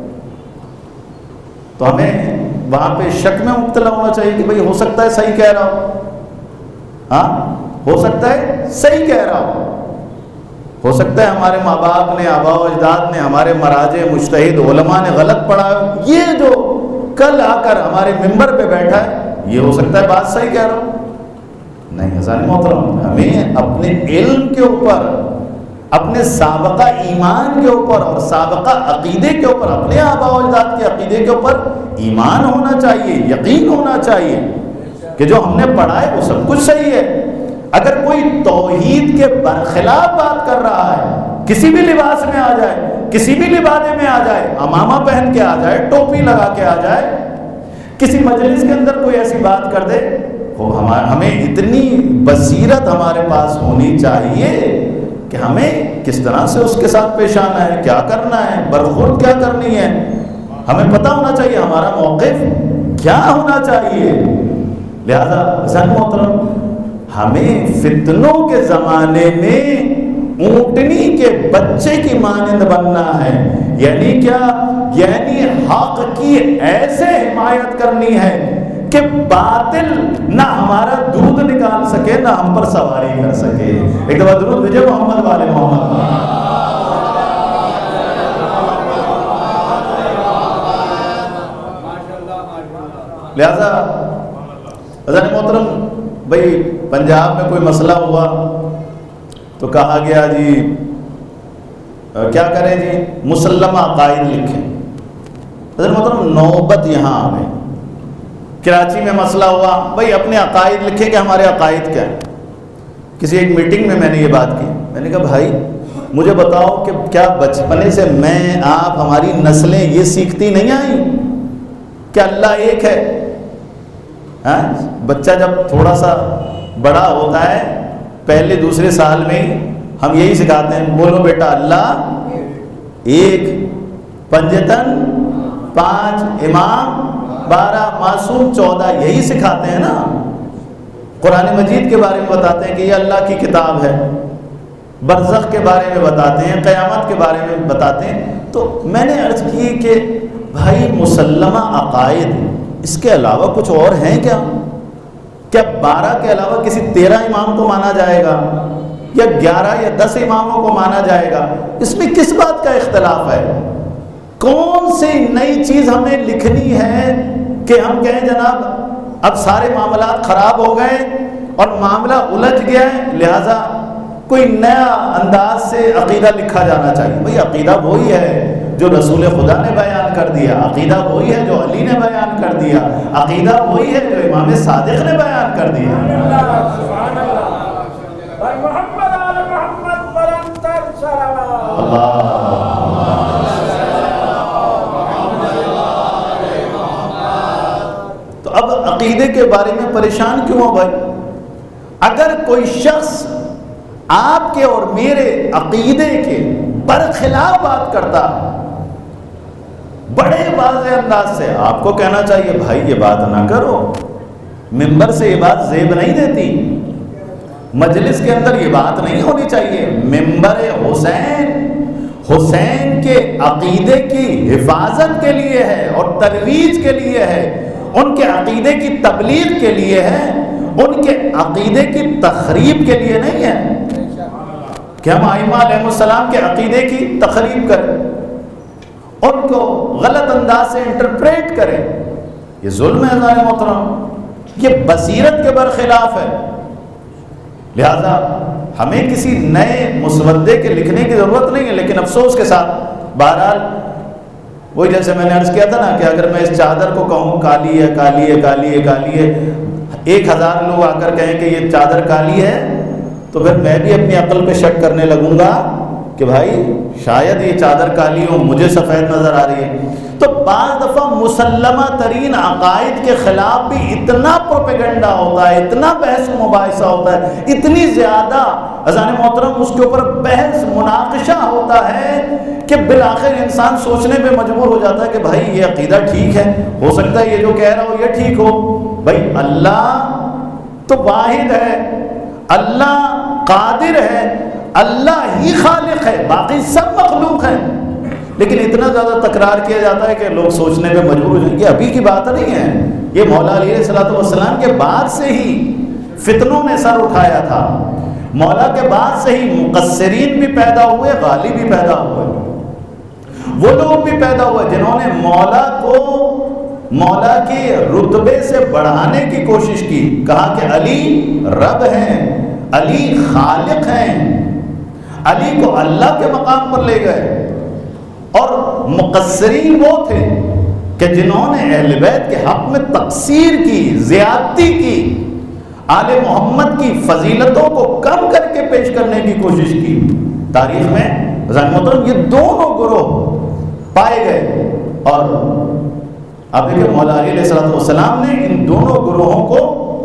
Speaker 2: تو ہمیں وہاں پہ شک میں مبتلا ہونا چاہیے کہ بھئی ہو سکتا ہے صحیح کہہ رہا ہو، ہاں ہو سکتا ہے صحیح کہہ رہا ہو سکتا ہے ہمارے ماں باپ نے، آباء و اجداد نے، ہمارے مراجع مجتہد علماء نے غلط پڑھا ہے، یہ جو کل آ کر ہمارے ممبر پہ بیٹھا ہے یہ ہو سکتا ہے بات صحیح کہہ رہا ہو۔ نہیں حضرات محترم، ہمیں اپنے علم کے اوپر، اپنے سابقہ ایمان کے اوپر اور سابقہ عقیدے کے اوپر، اپنے آباء و اجداد کے عقیدے کے اوپر ایمان ہونا چاہیے، یقین ہونا چاہیے کہ جو ہم نے پڑھا ہے وہ سب کچھ صحیح ہے۔ اگر کوئی توحید کے برخلاف بات کر رہا ہے، کسی بھی لباس میں آ جائے، کسی بھی لبادے میں آ جائے، امامہ پہن کے آ جائے، ٹوپی لگا کے آ جائے، کسی مجلس کے اندر کوئی ایسی بات کر دے، ہمیں اتنی بصیرت ہمارے پاس ہونی چاہیے کہ ہمیں کس طرح سے اس کے ساتھ پیش آنا ہے، کیا کرنا ہے، برخورد کیا کرنی ہے، ہمیں پتہ ہونا چاہیے ہمارا موقف کیا ہونا چاہیے۔ لہذا حسن محترم، ہمیں فتنوں کے زمانے میں اونٹنی کے بچے کی مانند بننا ہے، یعنی کیا؟ یعنی حق کی ایسے حمایت کرنی ہے کہ باطل نہ ہمارا دودھ نکال سکے نہ ہم پر سواری کر سکے۔ ایک دفعہ درود بھیجے محمد والے محمد۔ لہذا حضرت محترم، بھائی پنجاب میں کوئی مسئلہ ہوا تو کہا گیا جی کیا کریں جی، مسلمہ عقائد لکھیں، حضرت محترم نوبت یہاں آ گئی، کراچی میں مسئلہ ہوا، بھائی اپنے عقائد لکھیں کہ ہمارے عقائد کیا ہیں۔ کسی ایک میٹنگ میں میں نے یہ بات کی، میں نے کہا بھائی مجھے بتاؤ کہ کیا بچپنے سے میں آپ ہماری نسلیں یہ سیکھتی نہیں آئیں کہ اللہ ایک ہے؟ بچہ جب تھوڑا سا بڑا ہوتا ہے پہلے دوسرے سال میں ہم یہی سکھاتے ہیں، بولو بیٹا اللہ ایک، پنجتن 5، امام 12، معصوم 14، یہی سکھاتے ہیں نا۔ قرآن مجید کے بارے میں بتاتے ہیں کہ یہ اللہ کی کتاب ہے، برزخ کے بارے میں بتاتے ہیں، قیامت کے بارے میں بتاتے ہیں۔ تو میں نے عرض کی کہ بھائی مسلمہ عقائد، اس کے علاوہ کچھ اور ہیں کیا؟ کیا 12 کے علاوہ کسی 13 امام کو مانا جائے گا یا 11 یا 10 اماموں کو مانا جائے گا؟ اس میں کس بات کا اختلاف ہے؟ کون سی نئی چیز ہمیں لکھنی ہے کہ ہم کہیں جناب اب سارے معاملات خراب ہو گئے اور معاملہ الجھ گیا ہے، لہٰذا کوئی نیا انداز سے عقیدہ لکھا جانا چاہیے؟ بھئی عقیدہ وہی ہے جو رسول خدا نے بیان کر دیا، عقیدہ وہی ہے جو علی نے بیان کر دیا، عقیدہ وہی ہے جو امام صادق نے بیان کر دیا۔ تو اب عقیدے کے بارے میں پریشان کیوں ہو بھائی؟ اگر کوئی شخص آپ کے اور میرے عقیدے کے برخلاف بات کرتا ہے بڑے واضح انداز سے، آپ کو کہنا چاہیے بھائی یہ بات نہ کرو، ممبر سے یہ بات زیب نہیں دیتی، مجلس کے اندر یہ بات نہیں ہونی چاہیے۔ ممبر حسین کے عقیدے کی حفاظت کے لیے ہے اور ترویج کے لیے ہے، ان کے عقیدے کی تبلیغ کے لیے ہے، ان کے عقیدے کی تخریب کے لیے نہیں ہے کہ ہم ائمہ علیہ السلام کے عقیدے کی تخریب کریں، ان کو غلط انداز سے انٹرپریٹ کریں۔ یہ ظلم ہے حضرات محترم، یہ بصیرت کے برخلاف ہے۔ لہذا ہمیں کسی نئے مسودے کے لکھنے کی ضرورت نہیں ہے، لیکن افسوس کے ساتھ بہرحال وہی جیسے میں نے عرض کیا تھا نا کہ اگر میں اس چادر کو کہوں کالی ہے کالی ہے کالی ہے کالی ہے، 1000 لوگ آ کر کہیں کہ یہ چادر کالی ہے، تو پھر میں بھی اپنی عقل پہ شک کرنے لگوں گا کہ بھائی شاید یہ چادر کالی ہو، مجھے سفید نظر آ رہی ہے۔ تو بعض دفعہ مسلمہ ترین عقائد کے خلاف بھی اتنا پروپیگنڈا ہوتا ہے، اتنا بحث و مباحثہ ہوتا ہے، اتنی زیادہ اذان محترم اس کے اوپر بحث مناقشہ ہوتا ہے کہ بالآخر انسان سوچنے پہ مجبور ہو جاتا ہے کہ بھائی یہ عقیدہ ٹھیک ہے، ہو سکتا ہے یہ جو کہہ رہا ہو یہ ٹھیک ہو۔ بھائی اللہ تو واحد ہے، اللہ قادر ہے، اللہ ہی خالق ہے، باقی سب مخلوق ہیں، لیکن اتنا زیادہ تکرار کیا جاتا ہے کہ لوگ سوچنے پہ مجبور ہو جائیں گے۔ ابھی کی بات نہیں ہے، یہ مولا علیہ السلام کے بعد سے ہی فتنوں نے سر اٹھایا تھا، مولا کے بعد سے ہی مقصرین بھی پیدا ہوئے، غالی بھی پیدا ہوئے، وہ لوگ بھی پیدا ہوئے جنہوں نے مولا کو مولا کے رتبے سے بڑھانے کی کوشش کی، کہا کہ علی رب ہیں، علی خالق ہیں، علی کو اللہ کے مقام پر لے گئے۔ اور مقصرین وہ تھے کہ جنہوں نے اہل بیت کے حق میں تقصیر کی، زیادتی کی، آل محمد کی فضیلتوں کو کم کر کے پیش کرنے کی کوشش کی۔ تاریخ میں محترم یہ دونوں گروہ پائے گئے، اور اب دیکھیں مولا علی علیہ السلام نے ان دونوں گروہوں کو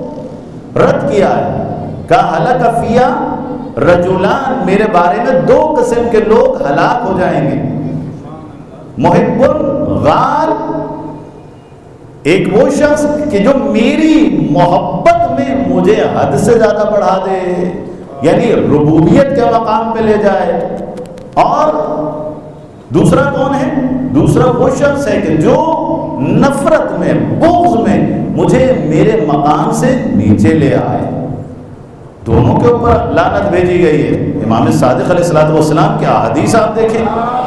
Speaker 2: رد کیا ہے، کہا ہلاک فیہ رجلان، میرے بارے میں 2 قسم کے لوگ ہلاک ہو جائیں گے، محب الغال، ایک وہ شخص کہ جو میری محبت میں مجھے حد سے زیادہ بڑھا دے، یعنی ربوبیت کے مقام پہ لے جائے، اور دوسرا کون ہے؟ دوسرا وہ شخص ہے کہ جو نفرت میں، بغض میں مجھے میرے مقام سے نیچے لے آئے۔ دونوں کے اوپر لعنت بھیجی گئی ہے۔ امام صادق علیہ السلام کی احادیث آپ دیکھیں،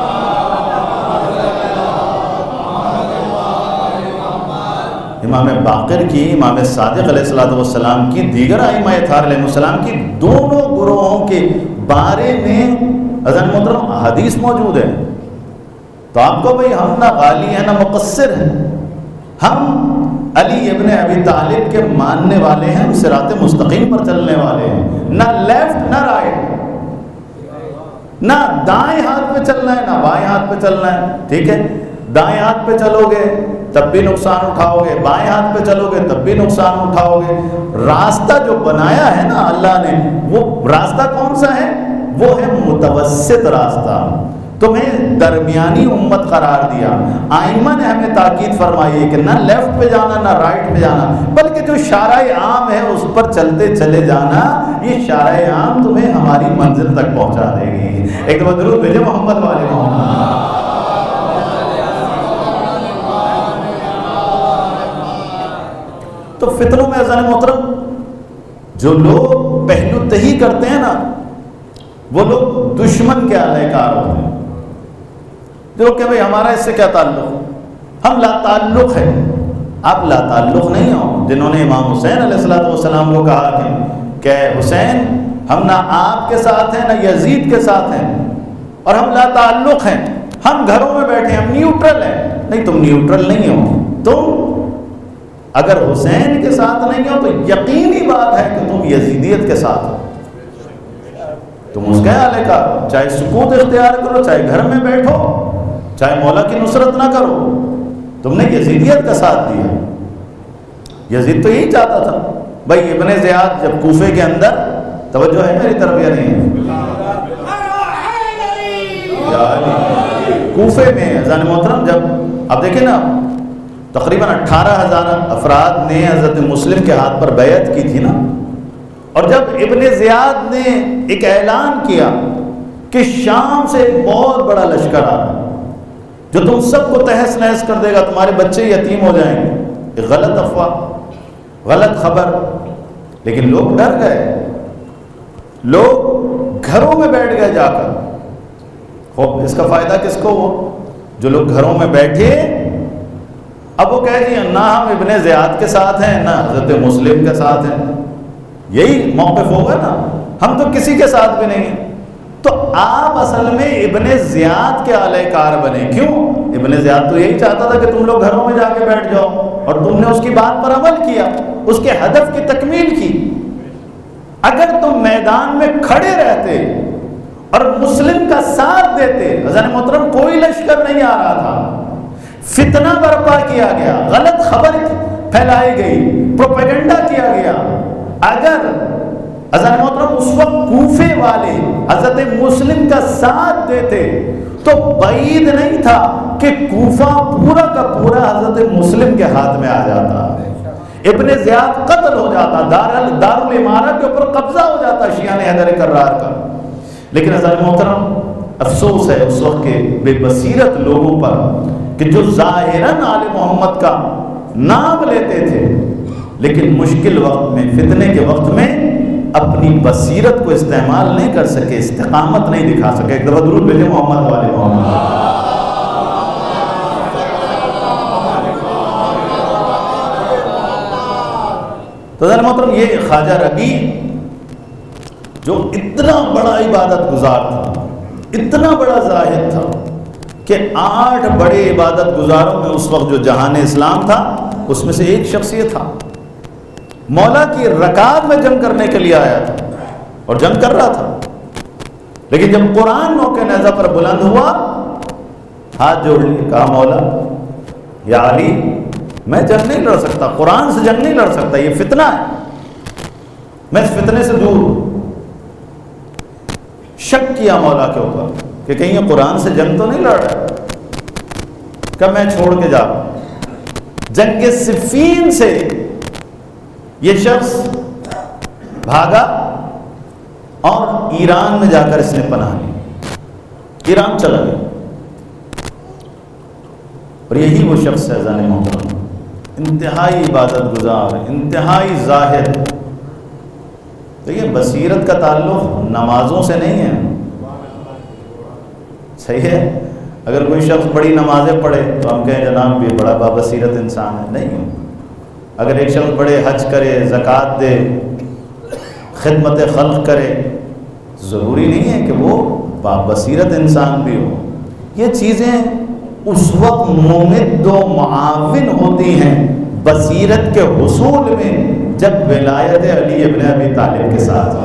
Speaker 2: امام باقر کی، امام صادق علیہ السلام کی، دیگر ائمہ اطہار علیہ السلام کی، دونوں گروہوں کے بارے میں حضرت محترم حدیث موجود ہے۔ تو آپ کو بھئی ہم نہ غالی ہیں نہ مقصر ہیں، ہم علی ابن ابی طالب کے ماننے والے ہیں، ہم صراط مستقیم پر چلنے والے ہیں، نہ لیفٹ نہ رائٹ، نہ دائیں ہاتھ پہ چلنا ہے نہ بائیں ہاتھ پہ چلنا ہے، ٹھیک ہے؟ دائیں ہاتھ پہ چلو گے تب بھی نقصان اٹھاؤ گے، بائیں ہاتھ پہ چلو گے تب بھی نقصان اٹھاؤ گے۔ راستہ جو بنایا ہے نا اللہ نے، وہ راستہ کون سا ہے؟ وہ ہے متوسط راستہ، تمہیں درمیانی امت قرار دیا۔ آئمہ نے ہمیں تاکید فرمائی ہے کہ نہ لیفٹ پہ جانا نہ رائٹ پہ جانا، بلکہ جو شارع عام ہے اس پر چلتے چلے جانا، یہ شارع عام تمہیں ہماری منزل تک پہنچا دے گی۔ ایک دفعہ درود بھیجے محمد والے محمد۔ تو فتنوں میں عزیزان محترم جو لوگ پہلو تہی کرتے ہیں نا، وہ لوگ دشمن کے اہل کار ہوتے ہیں۔ جو کہ بھئی ہمارا اس سے کیا تعلق، ہم لا تعلق ہے۔ آپ لا تعلق نہیں ہو، جنہوں نے امام حسین علیہ السلام کو کہا کہ حسین ہم نہ آپ کے ساتھ ہیں نہ یزید کے ساتھ ہیں، اور ہم لا تعلق ہیں، ہم گھروں میں بیٹھے ہیں، ہم نیوٹرل ہیں۔ نہیں، تم نیوٹرل نہیں ہو، تم اگر حسین کے ساتھ نہیں ہو تو یقینی بات ہے کہ تم یزیدیت کے ساتھ ہو، تم اس کے اہل کار ہو۔ چاہے سکوت اختیار کرو، چاہے گھر میں بیٹھو، چاہے مولا کی نصرت نہ کرو، تم نے یزیدیت کا ساتھ دیا۔ یزید تو یہی چاہتا تھا بھائی ابن زیاد جب کوفے کے اندر، توجہ ہے میری طرف یا نہیں ہے؟ کوفے میں عزیزان محترم جب اب دیکھیں نا تقریباً 18,000 افراد نے حضرت مسلم کے ہاتھ پر بیعت کی تھی نا، اور جب ابن زیاد نے ایک اعلان کیا کہ شام سے ایک بہت بڑا لشکر آ رہا ہے جو تم سب کو تہس نہس کر دے گا، تمہارے بچے یتیم ہو جائیں گے، ایک غلط افواہ، غلط خبر، لیکن لوگ ڈر گئے، لوگ گھروں میں بیٹھ گئے جا کر۔ خوب اس کا فائدہ کس کو ہوا؟ جو لوگ گھروں میں بیٹھے، اب وہ کہہ دیا نہ ہم ابن زیاد کے ساتھ ہیں نہ حضرت مسلم کے ساتھ ہیں، یہی موقف ہوگا نا، ہم تو کسی کے ساتھ بھی نہیں ہیں۔ تو آپ اصل میں ابن زیاد کے اہل کار بنے، کیوں؟ ابن زیاد تو یہی چاہتا تھا کہ تم لوگ گھروں میں جا کے بیٹھ جاؤ، اور تم نے اس کی بات پر عمل کیا، اس کے ہدف کی تکمیل کی۔ اگر تم میدان میں کھڑے رہتے اور مسلم کا ساتھ دیتے، حضرت محترم کوئی لشکر نہیں آ رہا تھا، فتنہ برپا کیا گیا، غلط خبر پھیلائی گئی، پروپیگنڈا کیا گیا۔ اگر حضرت محترم اس وقت کوفے والے حضرت مسلم کا ساتھ دیتے تو بعید نہیں تھا کہ کوفہ پورا کا پورا حضرت مسلم کے ہاتھ میں آ جاتا، ابن زیاد قتل ہو جاتا، دارالامارہ کے اوپر قبضہ ہو جاتا شیعہ حیدر کرار کا۔ لیکن حضرت محترم افسوس ہے اس وقت کے بے بصیرت لوگوں پر کہ جو ظاہراً آل محمد کا نام لیتے تھے لیکن مشکل وقت میں، فتنے کے وقت میں اپنی بصیرت کو استعمال نہیں کر سکے، استقامت نہیں دکھا سکے۔ ایک دفعہ درود بھیجے محمد والے محمد۔ تو حضرت محترم یہ خواجہ ربیع جو اتنا بڑا عبادت گزار تھا، اتنا بڑا زاہد تھا کہ 8 بڑے عبادت گزاروں میں اس وقت جو جہان اسلام تھا اس میں سے ایک شخص یہ تھا، مولا کی رکعت میں جنگ کرنے کے لیے آیا تھا اور جنگ کر رہا تھا، لیکن جب قرآن موقع نیزہ پر بلند ہوا ہاتھ جوڑ لیے، کہا مولا یا علی میں جنگ نہیں لڑ سکتا، قرآن سے جنگ نہیں لڑ سکتا، یہ فتنہ ہے، میں اس فتنے سے دور ہوں۔ شک کیا مولا کے اوپر کہ کہیں یہ قرآن سے جنگ تو نہیں لڑ رہا، کہ میں چھوڑ کے جا رہا ہوں۔ جنگ صفین سے یہ شخص بھاگا اور ایران میں جا کر اس نے پناہ لی، ایران چلا گیا، اور یہی وہ شخص ہے زان محترم، انتہائی عبادت گزار، انتہائی زاہد۔ تو یہ بصیرت کا تعلق نمازوں سے نہیں ہے، صحیح ہے؟ اگر کوئی شخص بڑی نمازیں پڑھے تو ہم کہیں جناب یہ بڑا بابصیرت انسان ہے، نہیں۔ اگر ایک شخص بڑے حج کرے، زکوٰۃ دے، خدمت خلق کرے، ضروری نہیں ہے کہ وہ بابصیرت انسان بھی ہو۔ یہ چیزیں اس وقت ممد و معاون ہوتی ہیں بصیرت کے حصول میں جب ولایت علی ابن ابی طالب کے ساتھ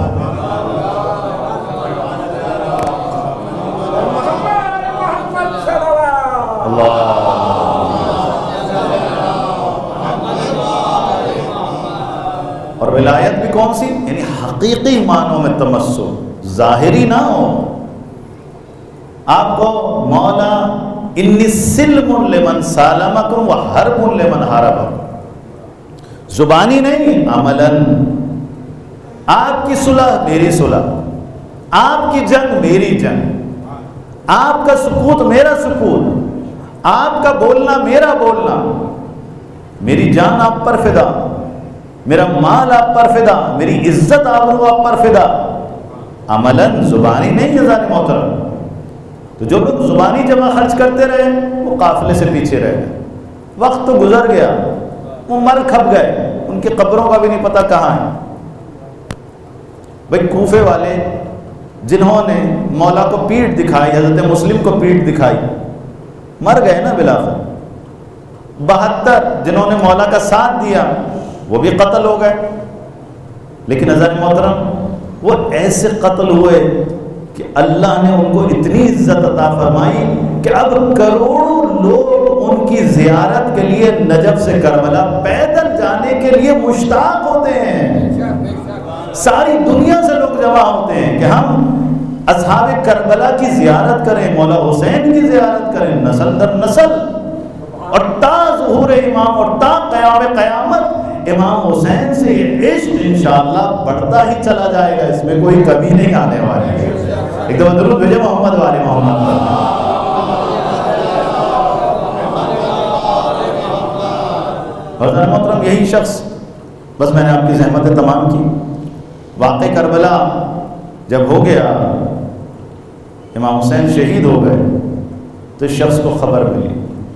Speaker 2: اور ولایت بھی کون سی؟ یعنی حقیقی معنوں میں تمسک، ظاہری نہ ہو۔ آپ کو مولا انی سلم لمن سالمکم و حرب لمن حاربکم، زبانی نہیں، عملاً۔ آپ کی صلح میری صلح، آپ کی جنگ میری جنگ، آپ کا سکوت میرا سکوت، آپ کا بولنا میرا بولنا، میری جان آپ پر فدا، میرا مال آپ پر فدا، میری عزت آبرو آپ پر فدا، عملاً، زبانی نہیں عزیزان محترم۔ تو جو لوگ زبانی جمع خرچ کرتے رہے وہ قافلے سے پیچھے رہ گئے، وقت تو گزر گیا، وہ مر کھپ گئے، ان کی قبروں کا بھی نہیں پتہ کہاں ہے۔ بھئی کوفے والے جنہوں نے مولا کو پیٹھ دکھائی، حضرت مسلم کو پیٹھ دکھائی، مر گئے نا بلاخر۔ 72 جنہوں نے مولا کا ساتھ دیا وہ بھی قتل ہو گئے۔ لیکن حضرت محترم وہ ایسے قتل ہوئے کہ اللہ نے ان کو اتنی عزت عطا فرمائی کہ اب کروڑوں لوگ ان کی زیارت کے لیے نجف سے کربلا پیدل جانے کے لیے مشتاق ہوتے ہیں۔ ساری دنیا سے لوگ جمع ہوتے ہیں کہ ہم اصحاب کربلا کی زیارت کریں، مولا حسین کی زیارت کریں، نسل در نسل، اور تا ظہور امام اور تا قیام قیامت امام حسین سے یہ عشق انشاءاللہ بڑھتا ہی چلا جائے گا، اس میں کوئی کمی نہیں آنے والی ہے۔ ایک دفعہ درود بھیجے محمد والے محمد پر۔ حضرت محترم یہی شخص، بس میں نے آپ کی زحمتیں تمام کی، واقع کربلا جب ہو گیا، امام حسین شہید ہو گئے، تو اس شخص کو خبر ملی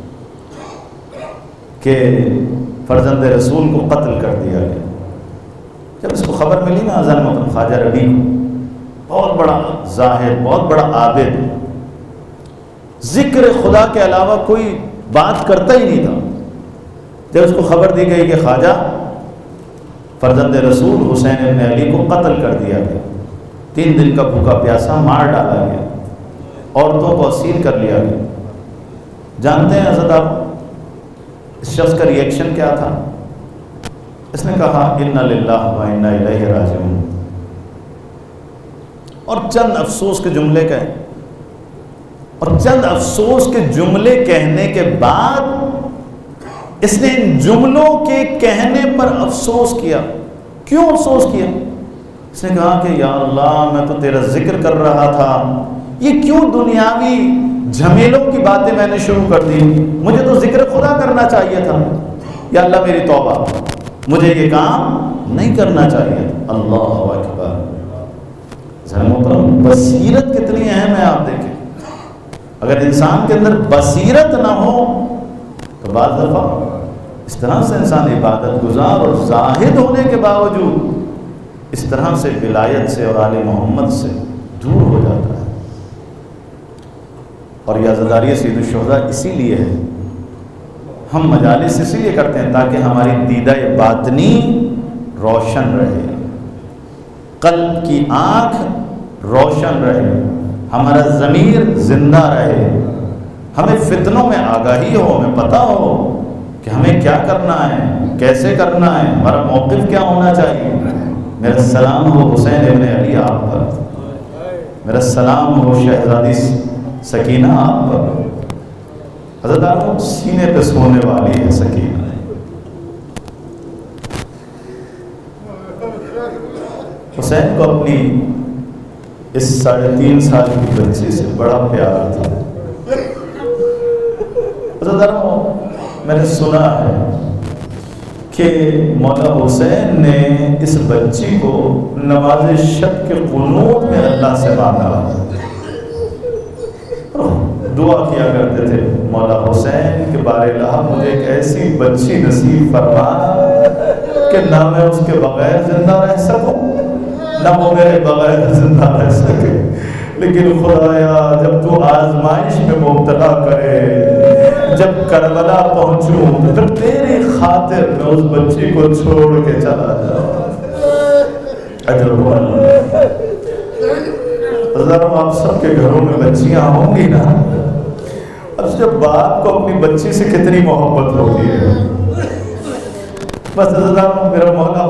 Speaker 2: کہ فرزند رسول کو قتل کر دیا گیا۔ جب اس کو خبر ملی نا حضرت محترم خواجہ ربیع کو، بہت بڑا زاہد، بہت بڑا عابد، ذکر خدا کے علاوہ کوئی بات کرتا ہی نہیں تھا، جب اس کو خبر دی گئی کہ خواجہ فرزند رسول حسین ابن علی کو قتل کر دیا گیا، 3 دن کا بھوکا پیاسا مار ڈالا گیا، عورتوں کو اسیر کر لیا گیا، جانتے ہیں حضرت آپ اس شخص کا ری ایکشن کیا تھا؟ اس نے کہا انا للہ و انا الیہ راجعون، اور چند افسوس کے جملے کہے، اور چند افسوس کے جملے کہنے کے بعد اس نے ان جملوں کے کہنے پر افسوس کیا۔ کیوں افسوس کیا؟ اس نے کہا کہ یا اللہ میں تو تیرا ذکر کر رہا تھا، یہ کیوں دنیاوی جھمیلوں کی باتیں میں نے شروع کر دی، مجھے تو ذکر خدا کرنا چاہیے تھا، یا اللہ میری توبہ، مجھے یہ کام نہیں کرنا چاہیے تھا۔ اللہ اکبر۔ محترم بصیرت کتنی اہم ہے آپ دیکھیں، اگر انسان کے اندر بصیرت نہ ہو تو بعض دفعہ اس طرح سے انسان عبادت گزار اور زاہد ہونے کے باوجود اس طرح سے ولایت سے اور آل محمد سے دور ہو جاتا ہے۔ اور یہ عزاداری سید الشہداء اسی لیے ہے، ہم مجالس اسی لیے کرتے ہیں تاکہ ہماری دیدہ باطنی روشن رہے، قلب کی آنکھ روشن رہے، ہمارا ضمیر زندہ رہے، ہمیں فتنوں میں آگاہی ہو، ہمیں پتہ ہو کہ ہمیں کیا کرنا ہے، کیسے کرنا ہے، ہمارا موقف کیا ہونا چاہیے۔ میرا سلام ہو حسین ابن علی آپ پر، میرا سلام ہو شہزادی سکینہ آپ پر۔ حضرت آپ سینے پہ سونے والی ہے سکینہ۔ حسین کو اپنی اس 3.5 سال کی بچی سے بڑا پیار تھا۔ حضرت میں نے سنا ہے کہ مولا حسین نے اس بچی کو نماز شب کے قنوت میں اللہ سے مانگا، دعا کیا کرتے تھے مولا حسین کے بارے اللہ مجھے ایک ایسی بچی نصیب فرما کہ نہ میں اس کے بغیر زندہ رہ سکوں نہ وہ میرے بغیر زندہ رہ سکے، لیکن خدایا جب تو آزمائش میں مبتلا کرے جب کربلا پہنچوں تو پھر تیری خاطر میں اس بچی کو چھوڑ کے چلا جاؤں. آپ سب کے گھروں میں بچیاں ہوں گی نا. اب جب باپ کو اپنی بچی سے کتنی محبت ہوتی ہے. بس میرا مولا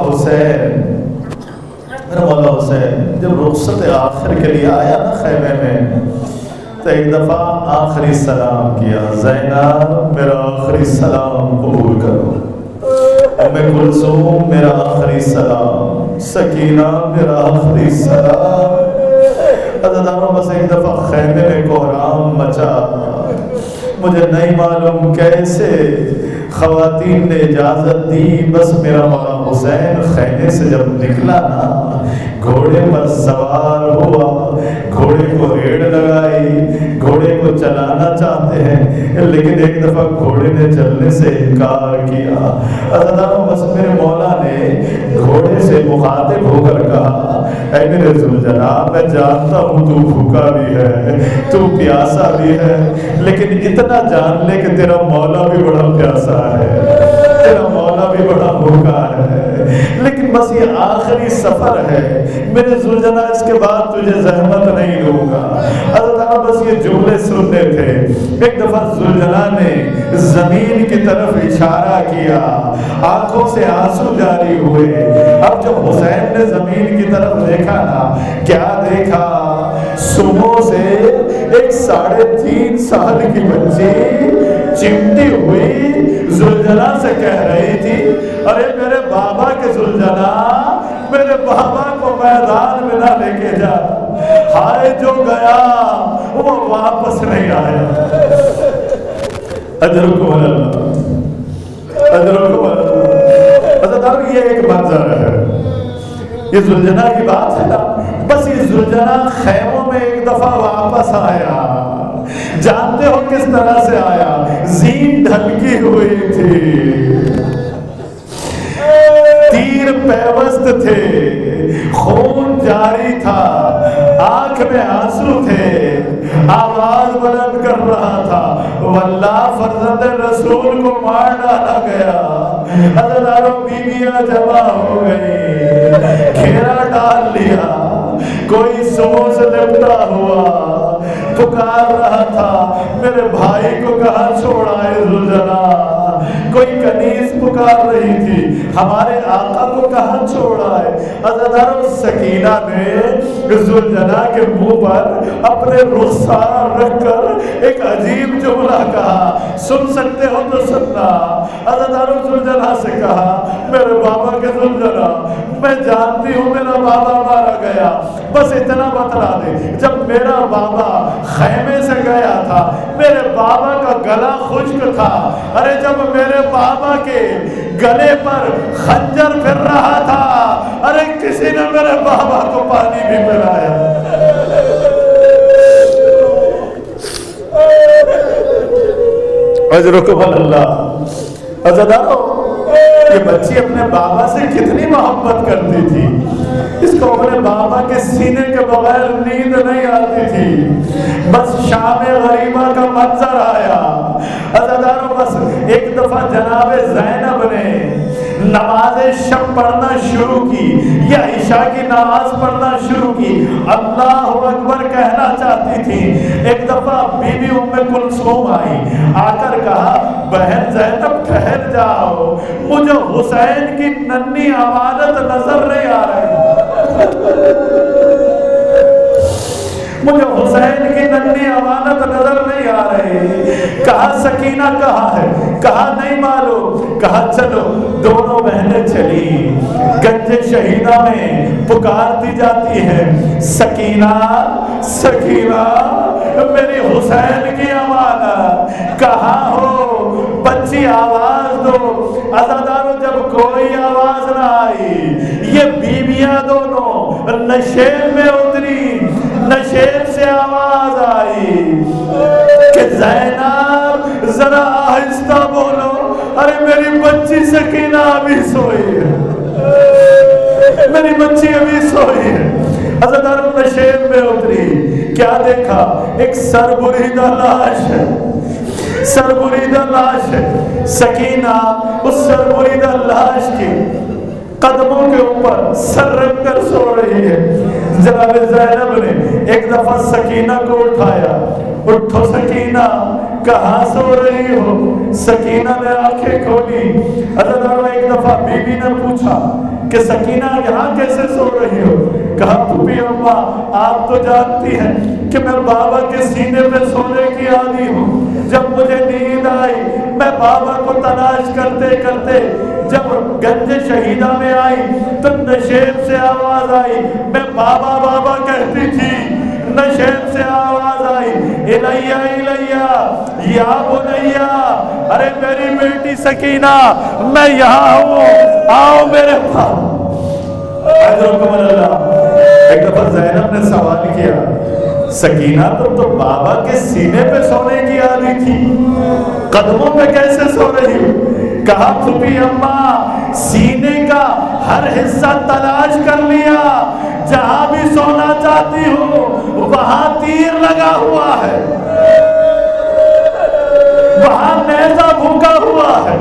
Speaker 2: حسین جب رخصت آخر کے لیے آیا نا خیمے میں تو ایک دفعہ آخری سلام کیا. زینب میرا آخری سلام قبول کرو. ام کلثوم میرا آخری سلام. سکینہ میرا آخری سلام. عزیزانو بس ایک دفعہ خیمے میں کوہرام مچا. مجھے نہیں معلوم کیسے خواتین نے اجازت دی. بس میرا مولا حسین خیمے سے جب نکلا نا گھوڑے پر سوار ہوا. گھوڑے کو ریڑھ لگائی. گھوڑے کو چلانا چاہتے ہیں لیکن ایک دفعہ گھوڑے نے چلنے سے انکار کیا. بس میرے مولا نے گھوڑے سے مخاطب ہو کر کہا اے میرے ذوالجلال میں جانتا ہوں تو بھوکا بھی ہے تو پیاسا بھی ہے لیکن اتنا جان لے کہ تیرا مولا بھی بڑا پیاسا ہے. تیرا مولا بھی بڑا بھوکا ہے. لیکن بس یہ آخری سفر ہے میرے ذوالجلال. اس کے بعد تجھے زحمت نہیں دوں گا. حضرت بس یہ جملے سننے تھے. ایک دفعہ ذوالجلال نے زمین کی طرف اشارہ کیا. آنکھوں سے آنسو جاری ہوئے. اب جب حسین نے زمین کی طرف دیکھا نا کیا دیکھا؟ صبح سے ایک 3.5 سال کی بچی چمٹی ہوئی ذوالجلال سے کہہ رہی تھی ارے میرے بابا کے ذوالجلال میرے بابا کو میدان میں نہ لے کے جا. ہائے جو گیا وہ واپس نہیں آیا. اجرکم اللہ اجرکم اللہ. یہ ایک منظر ہے. یہ ذوالجلال کی بات ہے نا. بس یہ ذوالجلال خیموں میں ایک دفعہ واپس آیا. جانتے ہو کس طرح سے آیا؟ زین ڈھلکی ہوئی تھی. تیر پیوست تھے. خون جاری تھا. آنکھ میں آنسو تھے. آواز بلند کر رہا تھا واللہ فرزند رسول کو مار ڈالا گیا. ہزاروں بیویاں جمع ہو گئی. گھیرا ڈال لیا. کوئی صبح سے لپٹا ہوا پکار رہا تھا میرے بھائی کو کہاں چھوڑا ہے ذوالجلال. کوئی کنیز پکار رہی تھی ہمارے آقا کو کہاں چھوڑا ہے. عزاداروں سکینہ نے ذوالجلال کے منہ پر اپنے رخسار رکھ کر ایک عجیب جملہ کہا. سن سکتے ہو تو سننا. عزاداروں ذوالجلال سے کہا میرے بابا کے ذوالجلال میں جانتی ہوں میرا بابا مارا گیا. بس اتنا بتلا دے جب میرا بابا خیمے سے گیا تھا میرے بابا کا گلا خشک تھا. ارے جب میرے بابا کے گلے پر خنجر پھر رہا تھا ارے کسی نے میرے بابا کو پانی بھی پلایا. اجرکم اللہ. عزادارو یہ بچی اپنے بابا سے کتنی محبت کرتی تھی. اس کو اپنے بابا کے سینے کے بغیر نیند نہیں آتی تھی. بس شام غریبہ کا منظر آیا. عزاداروں بس ایک دفعہ جناب زینب نے نماز شب پڑھنا شروع کی یا عشاء کی نماز پڑھنا شروع کی. اللہ اکبر کہنا چاہتی تھی. ایک دفعہ بی بی ام کلثوم آئی. آ کر کہا بہن زینب ٹھہر جاؤ مجھے حسین کی ننھی امانت نظر نہیں آ رہی. مجھے حسین کی ننھی امانت نظر نہیں آ رہی. کہا سکینہ کہاں ہے؟ کہا نہیں معلوم. کہا چلو. دونوں بہنیں چلی. گنج شہیدہ میں پکارتی جاتی ہے سکینہ سکینہ میری حسین کی امانت کہاں ہو؟ بچی آواز دو. عزاداروں جب کوئی آواز نہ آئی یہ بیویاں دونوں نشیب میں اتری. نشیب سے آواز آئی کہ زینب ذرا آہستہ بولو. ارے میری بچی سکینہ ابھی سوئی ہے. میری بچی ابھی سوئی ہے. عزاداروں نشیب میں اتری. کیا دیکھا؟ ایک سر بریدہ لاش ہے. سربریدہ لاش ہے. سکینہ اس سربریدہ لاش کی قدموں کے اوپر سر رکھ کر سو رہی ہے. جناب زینب نے ایک دفعہ سکینہ کو اٹھایا. اٹھو سکینہ, کہاں سو رہی ہو؟ سکینہ نے آنکھیں کھولی. حضرت ایک دفعہ بی بی نے پوچھا کہ سکینہ یہاں کیسے سو رہی ہو؟ کہا پھوپھی اماں آپ تو جانتی ہیں کہ میں بابا کے سینے پہ سونے کی عادی ہوں. جب مجھے نیند آئی میں بابا کو تلاش کرتے کرتے جب گنج شہیدہ میں آئی تو نشیب سے آواز آئی. میں بابا بابا کہتی تھی, نشیب سے آواز آئی الیہ الیہ یا بنیا, ارے میری بیٹی سکینہ میں یہاں ہوں, آؤ میرے پاس. حضرکم اللہ. ایک دفعہ زینب نے سوال کیا, سکینہ تم تو بابا کے سینے پہ سونے کی عادی تھی, قدموں پہ کیسے سو رہی ہو؟ کہا پھوپھی اماں سینے کا ہر حصہ تلاش کر لیا, جہاں بھی سونا چاہتی ہوں وہاں تیر لگا ہوا ہے, وہاں نیزہ بھوکا ہوا ہے.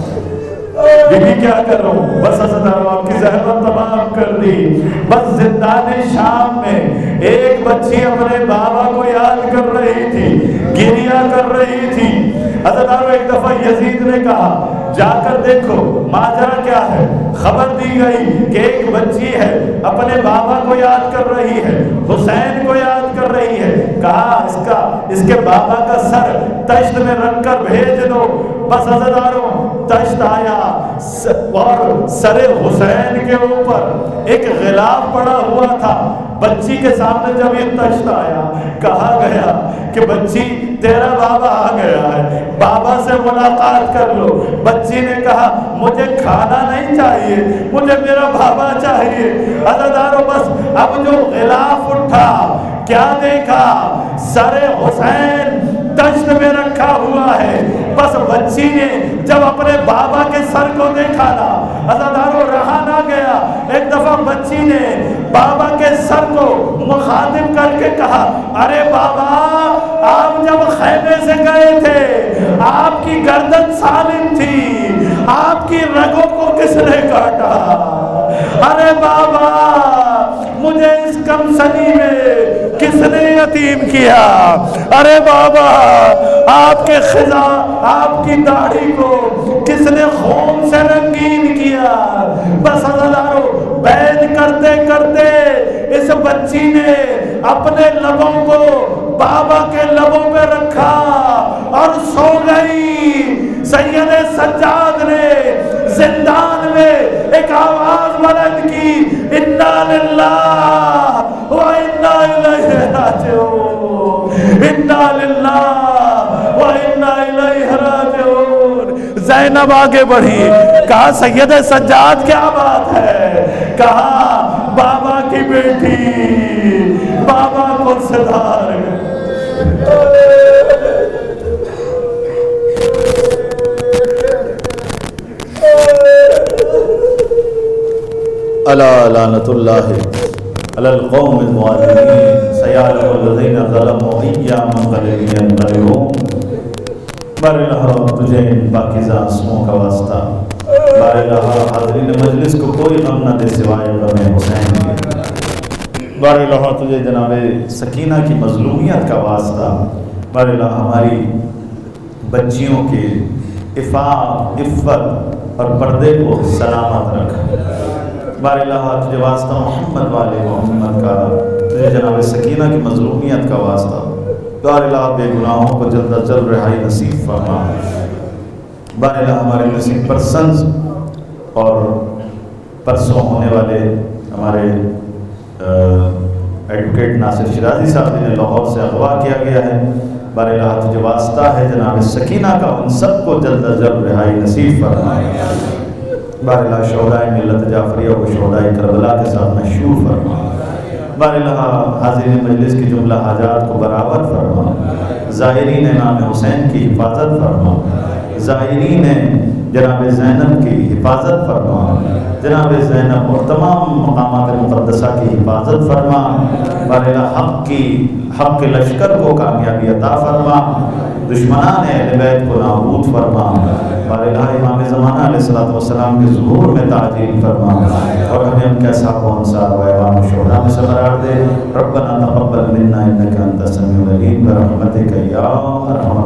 Speaker 2: بیوی کیا کروں, بس حضرت آپ کی زحمت تمام کر دی. بس زندان شام میں ایک بچی اپنے بابا کو یاد کر رہی تھی, گریہ کر رہی تھی. حضرت ایک دفعہ یزید نے کہا جا کر دیکھو ماجرا کیا ہے. خبر دی گئی کہ ایک بچی ہے اپنے بابا کو یاد کر رہی ہے, حسین کو یاد کر رہی ہے. کہا اس کے بابا کا سر تشت میں رکھ کر بھیج دو. بس عزیزانو تشت آیا اور سر حسین کے اوپر ایک غلاف پڑا ہوا تھا. بچی کے سامنے جب یہ تشت آیا کہا گیا کہ بچی تیرا بابا آ گیا ہے, بابا سے ملاقات کر لو. بچی نے کہا مجھے کھانا نہیں چاہیے, مجھے میرا بابا چاہیے. عزیزانو بس اب جو غلاف اٹھا کیا دیکھا, سر حسین تشت میں رکھا ہوا ہے. بس بچی نے جب اپنے بابا کے سر کو دیکھا نا عزیزانو رہا نہ گیا. ایک دفعہ بچی نے بابا کے سر کو مخاطب کر کے کہا ارے بابا آپ جب خیمے سے گئے تھے آپ کی گردن سالم تھی, آپ کی رگوں کو کس نے کاٹا؟ ارے بابا مجھے اس کم سنی میں کس نے یتیم کیا؟ ارے بابا آپ کے خزاں آپ کی داڑھی کو کس نے خون سے رنگین کیا؟ بس ہزاروں بیعت کرتے کرتے اس بچی نے اپنے لبوں کو بابا کے لبوں پہ رکھا اور سو گئی. سید سجاد نے زندان میں ایک آواز بلند کی انا للہ و انا الیہ راجعون, انا للہ و انا الیہ راجعون. زینب آگے بڑھی, کہا سید سجاد کیا بات ہے؟ کہا بابا کی بیٹی بابا کو سدھار
Speaker 3: الا لعنت اللہ علی القوم الظالمین سیعلم الذین ظلموا ایا منقلب ینقلبون. بار الہ تجھے ان پاکیزہ اسموں کا واسطہ, بار الہ حاضرین مجلس کو کوئی غم نہ دے سوائے غم حسین کے. بار الہ تجھے جناب سکینہ کی مظلومیت کا واسطہ, بار الہ ہماری بچیوں کے عفاف عفت اور پردے کو سلامت رکھ. بار الہ تجھے واسطہ محمد والے محمد کا, تجھے جناب سکینہ کی مظلومیت کا واسطہ, بار الہ بے گناہوں کو جلد از جلد رہائی نصیب فرما. بار الہ ہمارے نصیب پرسنز اور پرسوں ہونے والے ہمارے ایڈوکیٹ ناصر شیرازی صاحب جنہیں لاہور سے اغوا کیا گیا ہے, بار الہ تجھے واسطہ ہے جناب سکینہ کا, ان سب کو جلد از جلد رہائی نصیب فرما. بار الہ شہدائے ملت جعفریہ و شہدائے کربلا کے ساتھ مشہور فرما. بار الہ حاضرین مجلس کی جملہ حاجات کو برابر فرما. زائرین امام حسین کی حفاظت فرما, زائرین جناب زینب کی حفاظت فرما, جناب زینب اور تمام مقامات مقدسہ کی حفاظت فرما. بار الہ حق کے لشکر کو کامیابی عطا فرما. دشمنان اہل بیت کو نابود فرما، بار الہ امام زمانہ علیہ السلام کے ظہور میں تعجیل فرما، اور ہمیں ان کے صحابہ و انصار و ایوان و شہداء میں سے قرار دے۔ ربنا تقبل منا انک انت السمیع العلیم برحمتک یا ارحم